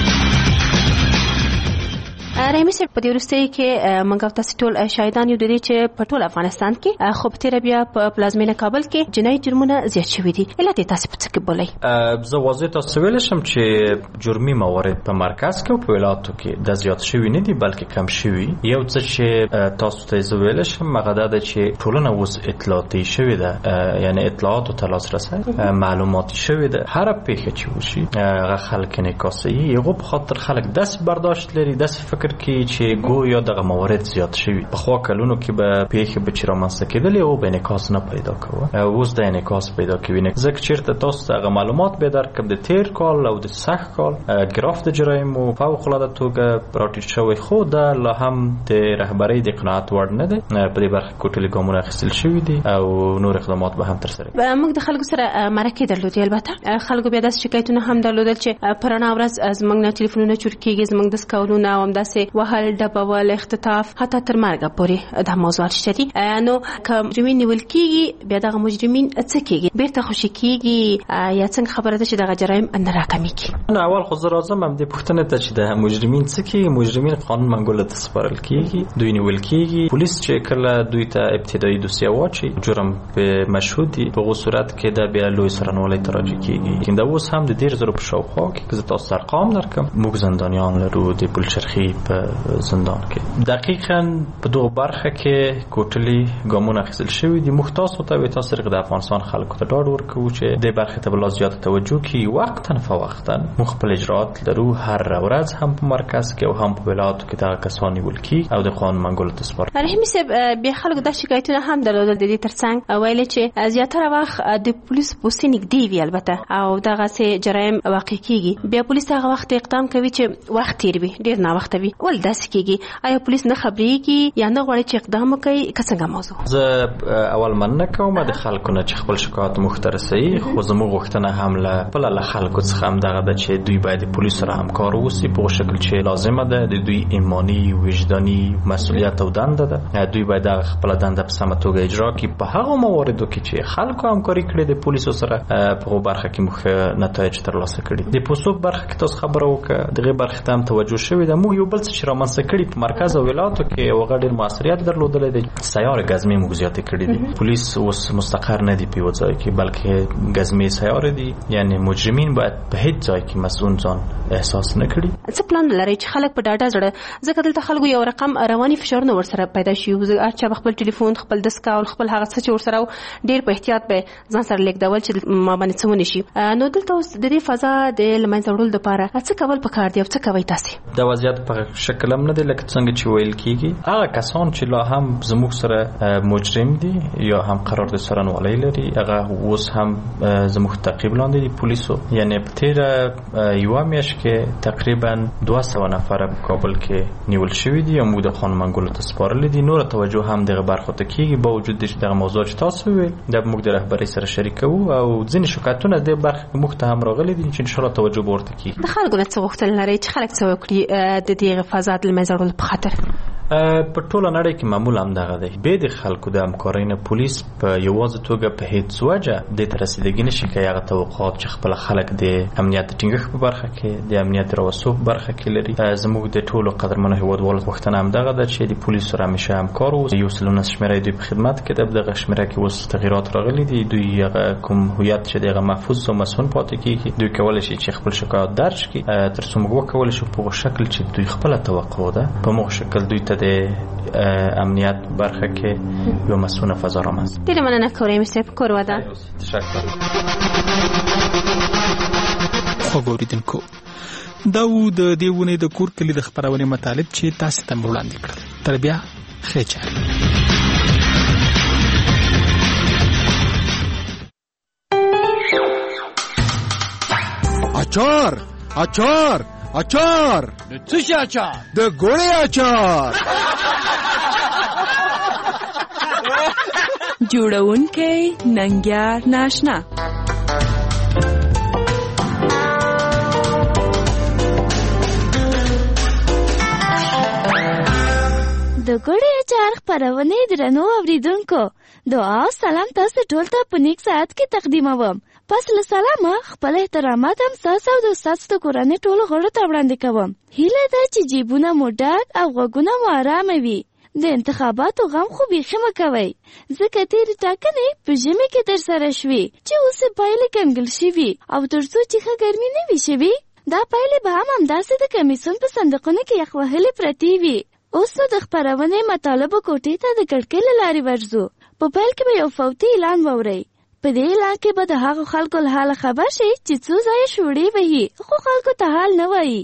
رحیمی صاحب په دې وروستۍ کې موږ تاسو ټول شاهدان یو د دې چې په ټول افغانستان کې خو په تیر بیا په پلازمینه کابل کې جنایي جرمونه زیات شوي دي. علت یې تاسو په څه کې بولئ؟ زه واضح تاسو ویلی شم چې جرمي موارد په مرکز کې او په ولایاتو کې د زیات شوي نه دي بلکې کم شوي. یو څه چې تاسو ته زه ویلی شم هغه دا ده چې ټولنه اوس اطلاعاتي شوې ده یعنی اطلاعاتو ته لاسرسی معلوماتي شوې ده. هره پیښه چې وشي هغه خلک انعکاسوي هغو په خاطر خلک داسې برداشت لري داسې فکر کې چې ګویا دغه موارد زیات شوي. په خوا کلونو کې به پیښې به چې رامنځته کېدلې او به انعکاس نه پیدا کوه اوس د انعکاس پیدا کوي. ځکه چېرته تاسو ته هغه معلومات به درکړم د تیر کال او د سږ کال ګراف د جرایمو فوق العاده توګه راټیټ شوی خو دا لا هم د رهبرۍ د قناعت وړ نه دی. په دې برخه کې ټولې ګامونه اخیستل شوي دي او نور اقدامات به هم ترسره کړي. موږ د خلکو سره مرکې درلودې البته خلکو بیا داسې شکایتونه هم درلودل چې په رڼا ورځ زموږ نه ټلیفونونه چور کېږي زموږ د سکاولونه او همداسې وهل ډبول اختطاف حتی تر مرګه پورې دا موضوعات شته دي. نو که مجرمین نیول کېږي بیا دغه مجرمین څه کېږي بیرته خوشي کېږي یا څنګه خبره ده چې دغه جرایم نه راکمیږي؟ نو اول خو زه راځم همدې پوښتنې ته چې د مجرمین څه کېږي. مجرمین قانون منګولو ته سپارل کېږي دوی نیول کېږي پولیس چې کله دوی ته ابتدایي دوسیه واچي جرم په مشهود دي په هغه صورت کې دا بیا لوی سرنوالۍ ته راجع کېږي. دا اوس هم د ډېر زرو په شاوخوا کې که زه تاسو ته ارقام درکړم موږ زندانیان لرو د پلچرخي په زندان کې دقیقاً په دغه برخه کې کوټلي ګامونه اخیستل شوي دي. موږ تاسو ته وایو تاسو د افغانستان خلکو ته ډاډ ورکوو چې دې برخې ته به لا زیاته توجه کړي. وقتاً فوقتاً موږ خپل اجرات لرو هر ورځ هم په مرکز کې او هم په ولایاتو کې دغه کسان نیول کېږي او د قانون منګولو ته سپارل. رحیمي صاحب بیا خلکو دا شکایتونه هم درلودل د دې ترڅنګ ویل چې زیاتره وخت د پولیس پوستې نږدې وي البته او دغسې جرایم واقع کېږي بیا پولیس هغه وخت اقدام کوي چې وخت تېر وي ډېر ناوخته وي. ولې داسې کېږي؟ آیا پولیس نه خبرېږي یا نه غواړي چې اقدام وکړي که څنګه موضوع؟ زه اول مننه کوم د خلکو نه چې خپل شکایت موږ ته رسوي خو زموږ غوښتنه هم له خپله له خلکو څخه هم دغه ده چې دوی باید د پولیس سره همکار واوسي په شکل چې لازمه ده. د دوی ایماني وجداني مسؤلیت او دنده ده دوی باید دغه خپله دنده په سمه توګه اجرا کړي په هغو مواردو کې چې خلکو همکاري کړې د پولیسو سره په هغو برخه کې موږ نتایج ترلاسه کړي. د پوسوک برخه کې تاسو خبره وکړه دغې برخې ته هم توجه شوې ده. موږ یو بل څه چې رامنځته کړي په مرکز او ولایاتو کې هغه ډېر موثریت درلودلی دی. سیارې ګزمې موږ زیاتې کړي دي. پولیس اوس مستقر نه دي په یو ځای کې بلکې ګزمې سیارې دي یعنی مجرمین باید په هیڅ ځای کې مسؤل ځان احساس نه کړي. څه پلان لرئ چې خلک په ډاډه زړه ځکه دلته خلکو یو رقم رواني فشارونه ورسره پیدا شي هر چا خپل ټلیفون خپل دسکاول خپل هغه څه چې ورسره ډېر په احتیاط به ځان سره لیکدول چې ما باندې څه ونه شي. نو دلته اوس د دې فضا د له منځه وړلو دپاره څه کول پکار دي او څه کوئ تاسې؟ دا وضعیت په حقیقت شکل هم نه دی لکه څنګه چې ویل کیږي. هغه کسان چې لا هم زموږ سره مجرم دي یا هم قرار د سرنوالۍ لري هغه اوس هم زموږ تعقیب لاندې دي پولیسو. یعنی په تیره یوه میاشت کې تقریبا دوه سوه نفر په کابل کې نیول شوي دي او موږ د خان منګولو ته سپارلي دي. نور توجه هم دغه برخو ته کیږي با وجود چې دغه موضوع چې تاسو ویل د موږ د رهبرۍ سره شریکو او ځینې شکایتونه د برخه موږ ته هم راغلي دي چې ان شاء الله توجه به ورته کیږي. د خلکو څه غوښتل لري چې خلک څه وکړي د دې فساد له منځه وړلو په خاطر؟ په ټوله نړۍ کې معمول هم دغه دی. به د خلکو د همکارۍ نه پولیس په یوازې توګه په هیڅ وجه د ترسیدګي نشي کوي هغه توقعات چې خپل خلک د امنیت ټینګښت په برخه کې د امنیت راوسو په برخه کې لري. زموږ د ټولو قدرمنو هیوادوالو غوښتنه هم دغه ده چې د پولیس سره همیشه همکار اوسو. یو سلونه شمیره دوی په خدمت کې ده. دغه شمیره کې اوس تغیرات راغلي دي. دوی هغه کوم هویت چې دغه محفوظ او مسون پاتې کیږي دوی کولای شي چې خپل شکایت درج کړي تر څو موږ وکولای شو په شکل چې دوی خپل توقع ده په موږ شکل دوی ته د امنیت برخه کې یو مسونه فضا رامز. ډیره مننه کورې مستر کور ودا. تشکر. خو ګوریدونکو دا و د دیونه د کور کلی د خبرونه مطالب چې تاسو ته وړاندې کړل. تر بیا خېچه. اچار اچار اچار د څه شي اچار؟ د ګوړې اچار. جوړونکی ننګیار ناشنا. د ګوړې اچار خپرونې درنو اوریدونکو دعا او سلام تاسو ټول ته په نیک ساعت کې تقدیموم. پس له سلامه خپل احترامات هم تاسو او د تاسو د کورنۍ ټولو غړو ته وړاندې کوم. هیله ده چې جیبونه مو ډک او غوږونه مو آرامه وي. د انتخاباتو غم خو بیخي مه کوئ ځکه تېرې ټاکنې په ژمي کې ترسره شوې چې اوس یې پایلې کنګل شوي او تر څو چې ښه ګرمي نه وي شوې دا پایلې به هم همداسې د کمیسیون په صندوقونو کې یخ وهلې پرتې وي. اوس نو د خپرونې مطالبو کوټې ته د کړکۍ له لارې ورځو. په پیل کې به یو فوتي اعلان واورئ. په دې اعلان کې به د هغو خلکو له حاله خبر شي چې څو ځایه شوړې وهي خو خلکو ته حال نه وایي.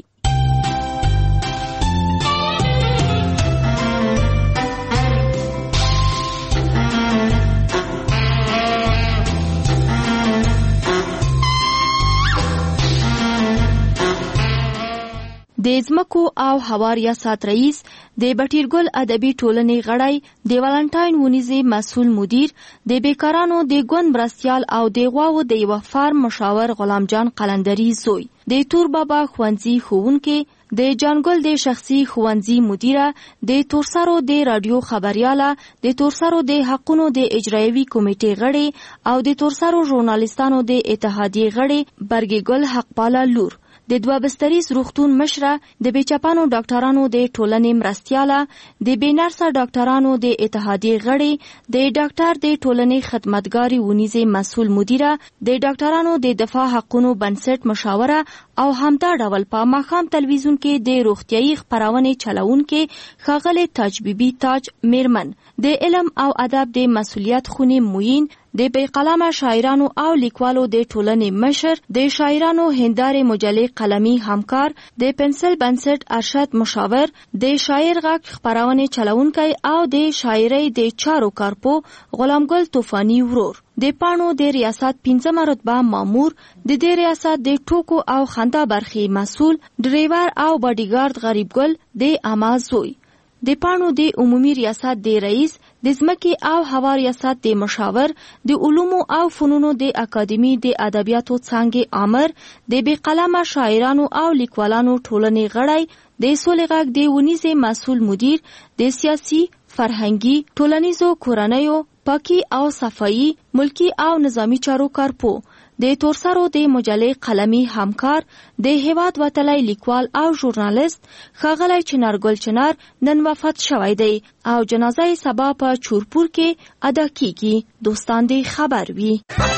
د ځمکو او هوا ریاست رئیس د بټیرګل ادبي ټولنې غړی د والنټاین ونیزي مسؤل مدیر د بیکارانو د ګوند مرستیال او د غواو د یو فارم مشاور غلام جان قلندری زوی د تور بابا خوانزي خوونکې د جانګل د شخصي خوانزي مدیره د تورسرو د رادیو خبرياله د تورسرو د حقونو د اجرایوي کمیټې غړي او د تورسرو ژورنالیستانو د اتحادیې غړي برګګل حقپاله لور د دوه بستریز روغتون مشره د بیچپانو ډاکټرانو د ټولنې مرستیاله د بینرسا ډاکټرانو د اتحادیې غړي د ډاکټر د ټولنې خدمتګاری ونیزي مسؤل مدیره د ډاکټرانو د دفاع حقونو بنسټ مشاوره او همدا ډول په ماخام تلویزیون کې د روغتيایي خبرونه چلاونکې ښاغلي تاج بیبي تاج میرمن د علم او ادب د مسؤلیت خونې موین د بې قلمه شاعرانو او لیکوالو د ټولنې مشر د شاعرانو هندارې مجلې قلمي همکار د پنسل بنسټ ارشد مشاور د شاعر غږ خبرونه چلاونکي او د شاعرۍ د چارو کارپو غلامګل طوفاني ورور د پانو د ریاست پنځمه رتبه مامور د دې ریاست د ټوکو او خندا برخې مسؤل ډرایور او باډیګارد غریبګل د امازوي د پانو د عمومي ریاست د رئیس د ځمکې او هوا ریاست د مشاور د علومو او فنونو د اکاډمي د ادبیاتو څانګې امر د بې قلمه شاعرانو او لیکوالانو ټولنې غړی د سولې غږ د ونیزي مسؤل مدیر د سیاسي فرهنګي ټولنیزو کورنیو پاکي او صفایي ملکی او نظامی چارو کارپو د تورسرو د مجلې قلمي همکار د هیواد وتلی لیکوال او ژورنالیست ښاغلی چنارګل چنار نن وفات شوی دی او جنازه یې سبا په چورپور کې ادا کیږي. دوستان دې خبر وي.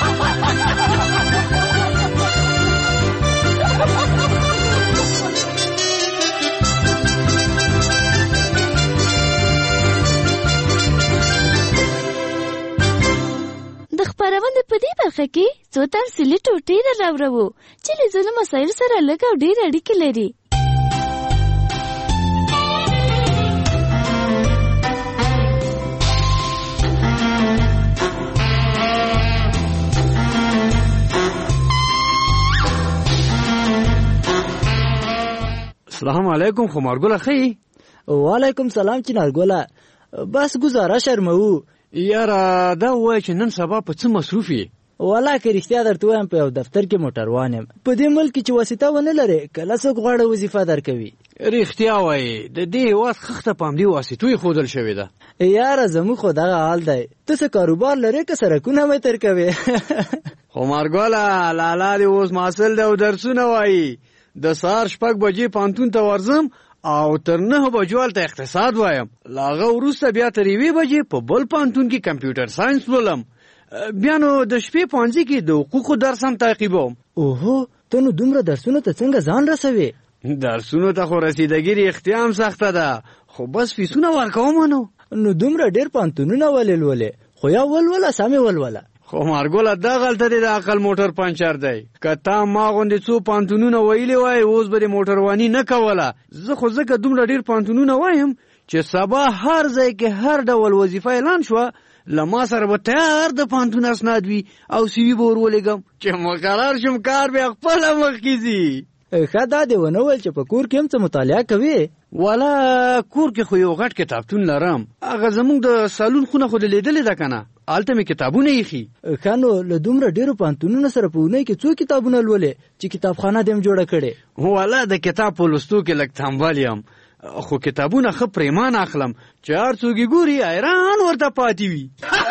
د خبرونه په دې برخه کې څو تفصیلي ټوټې راوړو چې له ځینو مسایلو سره لږ او ډېر اړیکې لري. السلام علیکم خمارګله خی. وعلیکم سلام چنارګله. بس گزاره شرمو. یاره دا وای چې نن سبا په څه مصروف یې؟ والله که رښتیا درته وایم په یو دفتر کې موټروان یم. په دې ملک چې واسطه ونه لرې کله څوک غواړي وظیفه درکوي. رښتیا وایي د دې هېواد خښته په همدې واسطو ایښودل شوې ده. یاره زموږ خو دغه حال دی. ته څه کاروبار لرې که سرکونه مې تر کوې؟ خمارګله لالا دې اوس محصل دی او درسونه وایي. د سهار شپږ بجې پوهنتون ته ورځم او تر نهه بجو هلته اقتصاد وایم. له هغه وروسته بیا تر یوې بجې په بل پوهنتون کې کمپیوټر ساینس لولم. بیا نو د شپې پوهنځي کې د حقوقو درس هم تعقیبوم. اوهو ته نو دومره درسونو ته څنګه ځان رسوې؟ درسونو ته خو رسیدګي رښتیا هم سخته ده خو بس فیسونه ورکوم. نو نو دومره ډېر پوهنتونونه ولې لولې؟ خو یا ولوله سمې ولوله. خو مارګوله دغلته دی د عقل موټر پنچر دی. که تا ما غوندې څو پوهنتونونه ویلي وای اوس به دې موټرواني نه کوله. زه خو ځکه دومره ډېر پوهنتونونه وایم چې سبا هر ځای کې هر ډول وظیفه اعلان شوه له ما سره به تیار د پوهنتون اسناد وي او سی وي به ور ولېږم چې مقرر شم کار بیا خپله مخکې ځي. ښه دا دې ونه ویل چې په کور کې هم څه مطالعه کوې؟ والا کور کې خو یو غټ کتابتون لرم. هغه زموږ د سالون خونه خو دې لیدلې ده که نه؟ هلته مې کتابونه ایښي. ښه نو له دومره ډېرو پوهنتونونو سره په اونۍ کې څو کتابونه لولې چې کتابخانه دې هم جوړه کړې؟ والا د کتاب په لوستو کې لږ تنبل یم خو کتابونه ښه پریمان اخلم چې هر څوک یې ګوري حیران ورته پاتې وي.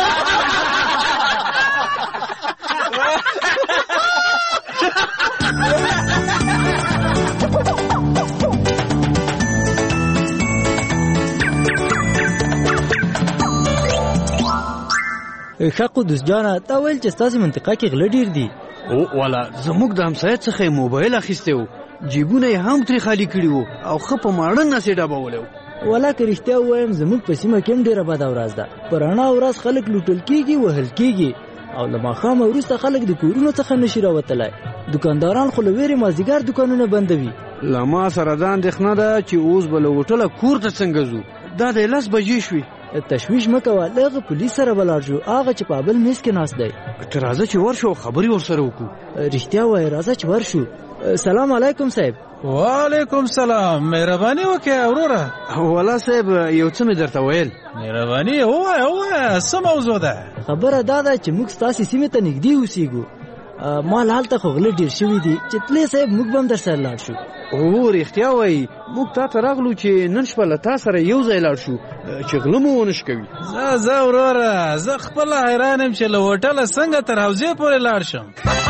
ښه قدوس جانه تا ویل چې ستاسې منطقه کې غله ډېر دي. او والا زموږ د همسایه څخه یې موبایل اخیستی و جیبونه یې هم ترې خالي کړي وو او ښه په ماړه نسې ډبولی و. والا که رښتیا ووایم زموږ په سیمه کې هم ډېره بده ورځ ده. په رڼا ورځ خلک لوټل کېږي وهل کېږي او له ماښامه وروسته خلک د کورونو څخه نشي راوتلی. دوکانداران خو له ویرې مازدیګر دوکانونه بندوي. له ما سره دا اندېښنه ده چې اوس به له هوټله کور ته څنګه ځو. دا د لس بجې شوي. تشویش مه کوه له هغه پولیس سره به لاړ شو هغه چې په بل میز کې ناست دی. ته راځه چې ورشو او خبرې ورسره وکړو. رښتیا وایې راځه چې ورشو. سلام علیکم صاحب. وعلیکم سلام. مهرباني وکړه وروره. والا صاحب یو څه مې درته ویل. مهرباني ووایه ووایه څه موضوع ده؟ خبره دا ده چې موږ ستاسې سیمې ته نږدې اوسېږو. مال هلته خو غله ډېر شوي دي چې تلې صاحب موږ به هم در سره لاړ شو. او رښتیا وایي موږ تا ته راغلو چې نن شپه له تا سره یو ځای لاړ شو چې غله مو ونه شکوي. زه زه وروره زه خپله حیران یم چې له هوټله څنګه تر حوزې پورې لاړ شم.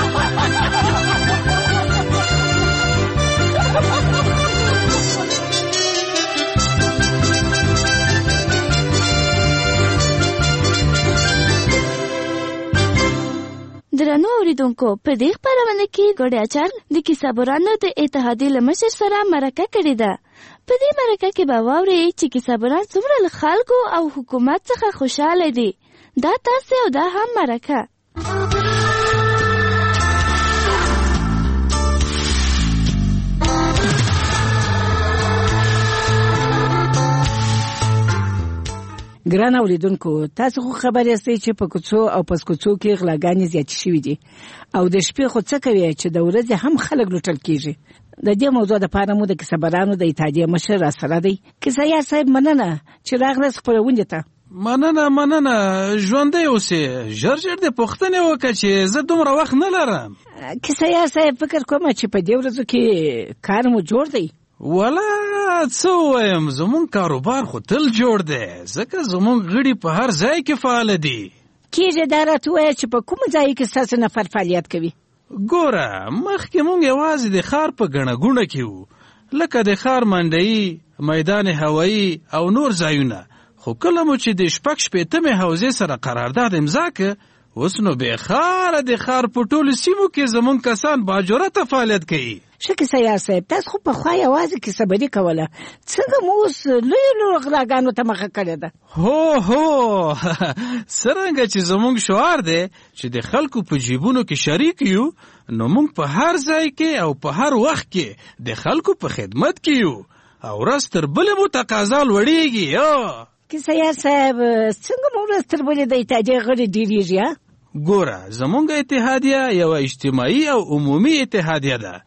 درنو اوریدونکو په دې خپرونه کې ګوډه اچار د کیسابورانو د اتحادیې له مشر سره مرکه کړې ده. په دې مرکه کې به واورئ چې کیسابوران څومره له خلکو او حکومت څخه خوشاله دي. دا تاسو او دا هم مرکه. ګران اوریدونکو تاسو خو خبر یاستئ چې په کوڅو او پسکوڅو کې غلاګانې زیاتې شوې دي او د شپې خو څه کوي چې د ورځې هم خلک لوټل کیږي. د دې موضوع د پاره مو د کیسهبرانو د اتحادیې مشر را سره دی. کیسه صاحب مننه چې راغلاست خپرونې ته. مننه مننه ژوندی اوسې. ژر ژر دې پوښتنې وکړه چې زه دومره وخت نه لرم. کیسه صاحب فکر کوم چې په دې ورځو کې کار مو جوړ دی. والا څه ووایم زمونږ کاروبار خو تل جوړ دی ځکه زمونږ غړي په هر ځای کې فعال دي. کیږي دا راته ووایه چې په کوم ځای کې ستاسو نفر فعالیت کوي؟ ګوره مخکې مونږ یوازې د ښار په ګڼه ګوڼه کې وو لکه د ښار منډیي میدان هوایي او نور ځایونه. خو کله مو چې د شپږ شپېتمې حوزې سره قرارداد امضا کړ اوس نو بې ښاره د ښار په ټولو سیمو کې زمونږ کسان باجرته فعالیت کوي. ښه کیسه صاحب تاسو خو پخوا یوازې کیسهبري کوله څنګه مو اوس لویو لویو غلاګانو ته مخه کړې ده؟ هو هو څرنګه چې زمونږ شعار دی چې د خلکو په جیبونو کې شریک یو نو موږ په هر ځای کې او په هر وخت کې د خلکو په خدمت کې یو او ورځ تر بلې مو تقاضا لوړېږي. کیسه صاحب څنګه مو ورځ تر بلې د اتحادیې غړي ډېرېږي؟ ګوره زمونږ اتحادیه یوه اجتماعي او عمومي اتحادیه ده.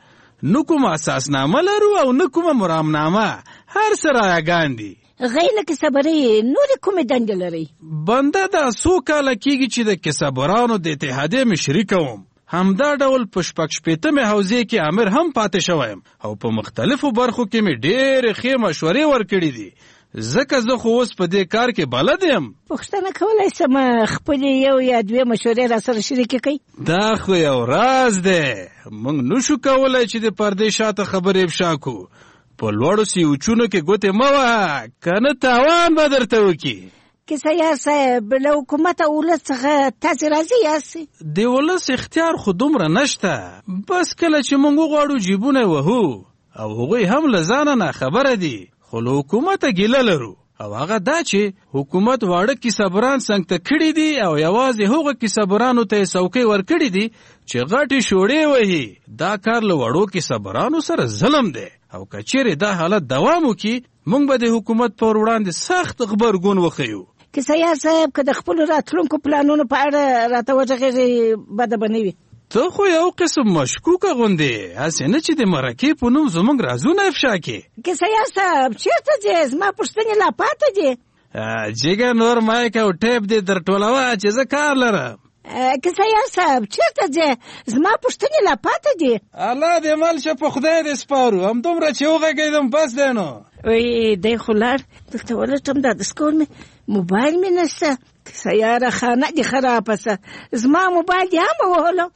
نه کومه اساسنامه لرو او نه کومه مرامنامه، هر څه رایګان دي. غیر کسبرې نورې کومې دندې لري؟ بنده دا څو کاله کېږي چې د کسبرانو د اتحادیې مشري کوم. همدا ډول په شپږ شپېتمې حوزې کې امر هم پاتې شویم او په مختلفو برخو کې مې ډېرې ښې مشورې ورکړي دي، ځکه زه خو اوس په دې کار کې بلد یم. پوښتنه کولی شم خپلې یو یا دوې مشورې را سره شریکې کړئ؟ دا خو یو راز دی، موږ نشو کولی چې د پردې شاته خبرې افشا کړو. په لوړو سیوچونو کې ګوتې مه وهه، که نه تاوان به درته وکړي. کیسه صاحب له حکومت او ولس څخه تاسې راضي یاست؟ د ولس اختیار خو دومره نشته، بس کله چې موږ وغواړو جیبونه وهو او هغوی هم له ځانه ناخبره دي، خو له حکومته ګیله لرو او هغه دا چې حکومت واړه کسبران څنګ کړي دي او یوازې هغو کسبرانو ته یې څوکۍ ورکړي دي چې غټې شوړې وهي. دا کار له وړو کسبرانو سره ظلم دی او که چیرې دا حالت دوام وکړي موږ به د حکومت پر وړاندې سخت غبرګون وښیو. کیسه صاحب که د خپلو راتلونکو پلانونو په اړه راته وغږېږې بده به نه وي. ته خو یو قسم مشکوکه غوندې، هسې نه چې د مرکې په نوم زموږ رازونه افشا کړې. کیسه صاحب چېرته ځې؟ زما پوښتنې لا پاته دي. جګه نور مایک او ټیپ دې در ټولوه چې زه کار لرم. کیسه صاحب چېرته ځې؟ زما پوښتنې لا پاته دي. الله دې مل شه، په خدای دې سپارو، همدومره چې وغږېدم بس دی نو. وی دی خو لاړ، دلته ولټم دا دس کول مې موبایل مې نشته. سیاره خانه دې خرابه شه، زما موبایل دې هم ووهلو.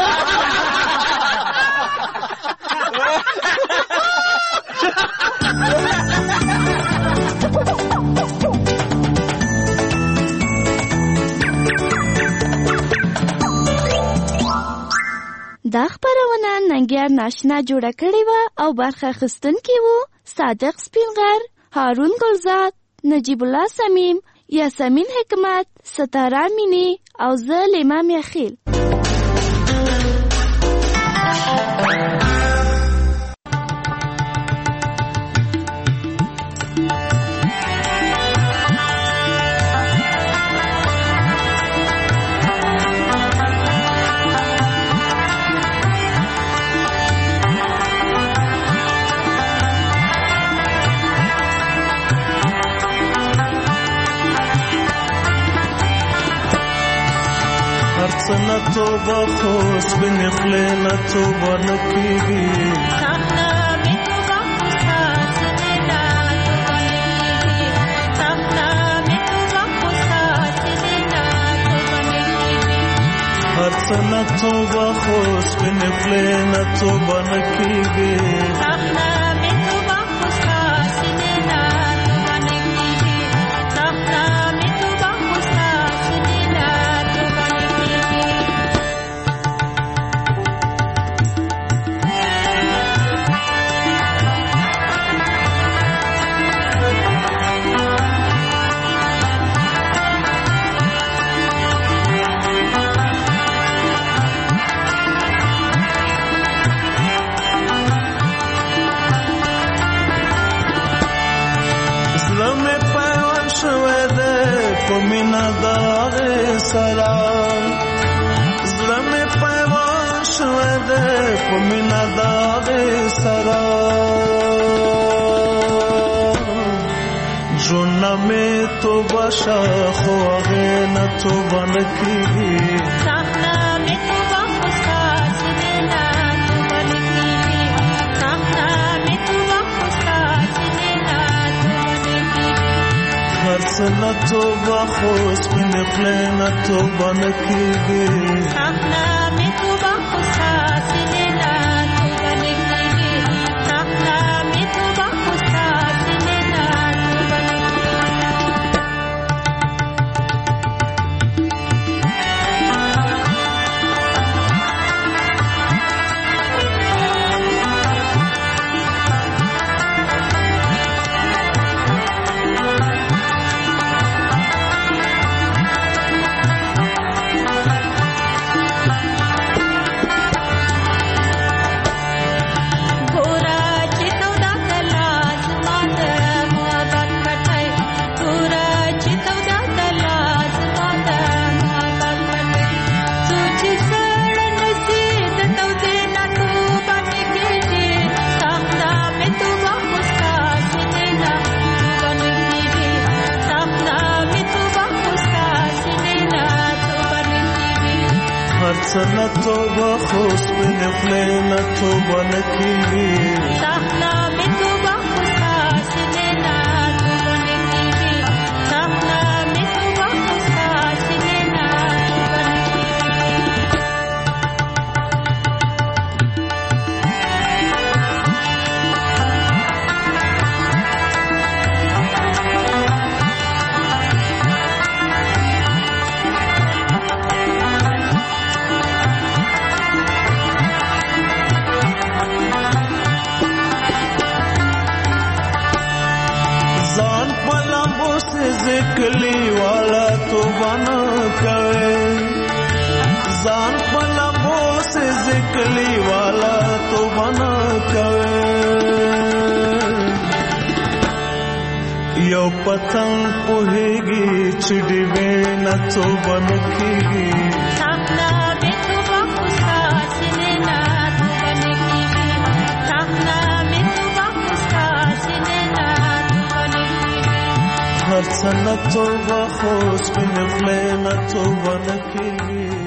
دا خبرونه ننګیار ناشنا جوړه کړې وه او برخه اخیستونکي وو صادق سپینغر، هارون ګلزاد، نجیب الله سمیم، یاسمین حکمت، ستاره مینی او زه لیما میاخیل. سنة توبة خوش بني خلينا توبة نكيبي سخنا بتوبة خساس لنا توبة نكيبي سخنا بتوبة خساس لنا توبة نكيبي هر سنة توبة خوش بني خلينا توبة نكيبي سخنا بتوبة خساس لنا توبة نكيبي سخنا بتوبة خساس لنا توبة پمینا داغ سلام زلم پیوان شوده پمینا داغ سلام جونا میں تو باشا خواهی نتو بانکی سخنا میں تو باخوستاز دینا تو بانکی سخنا میں تو باخوستاز دینا تو بانکی هر سنة توبة خوش من خلينا توبة نكيبي سخنا من توبة خساس لنا توبة نكيبي سخنا من توبة خساس لنا توبة هر څه نه توبه خو سپین خولې نه توبه نه کېږي صحنا مې توبه خو ستا سینې نه توبه نه کېږي صحنا مې توبه خو ستا سینې نه توبه نه ذکلی والا تو بنا کوي ځان په لمبو سے ذکلی والا تو بنا کوي یو پتنګ پوهیږي چې دی وینا تو بن کیږي صحنا به تو بخوستا سینې نه تو بن کیږي صحنا به تو بخوستا سینې نه تو بن کیږي هر څه نه توبه خو سپین خولې نه توبه نه کېږي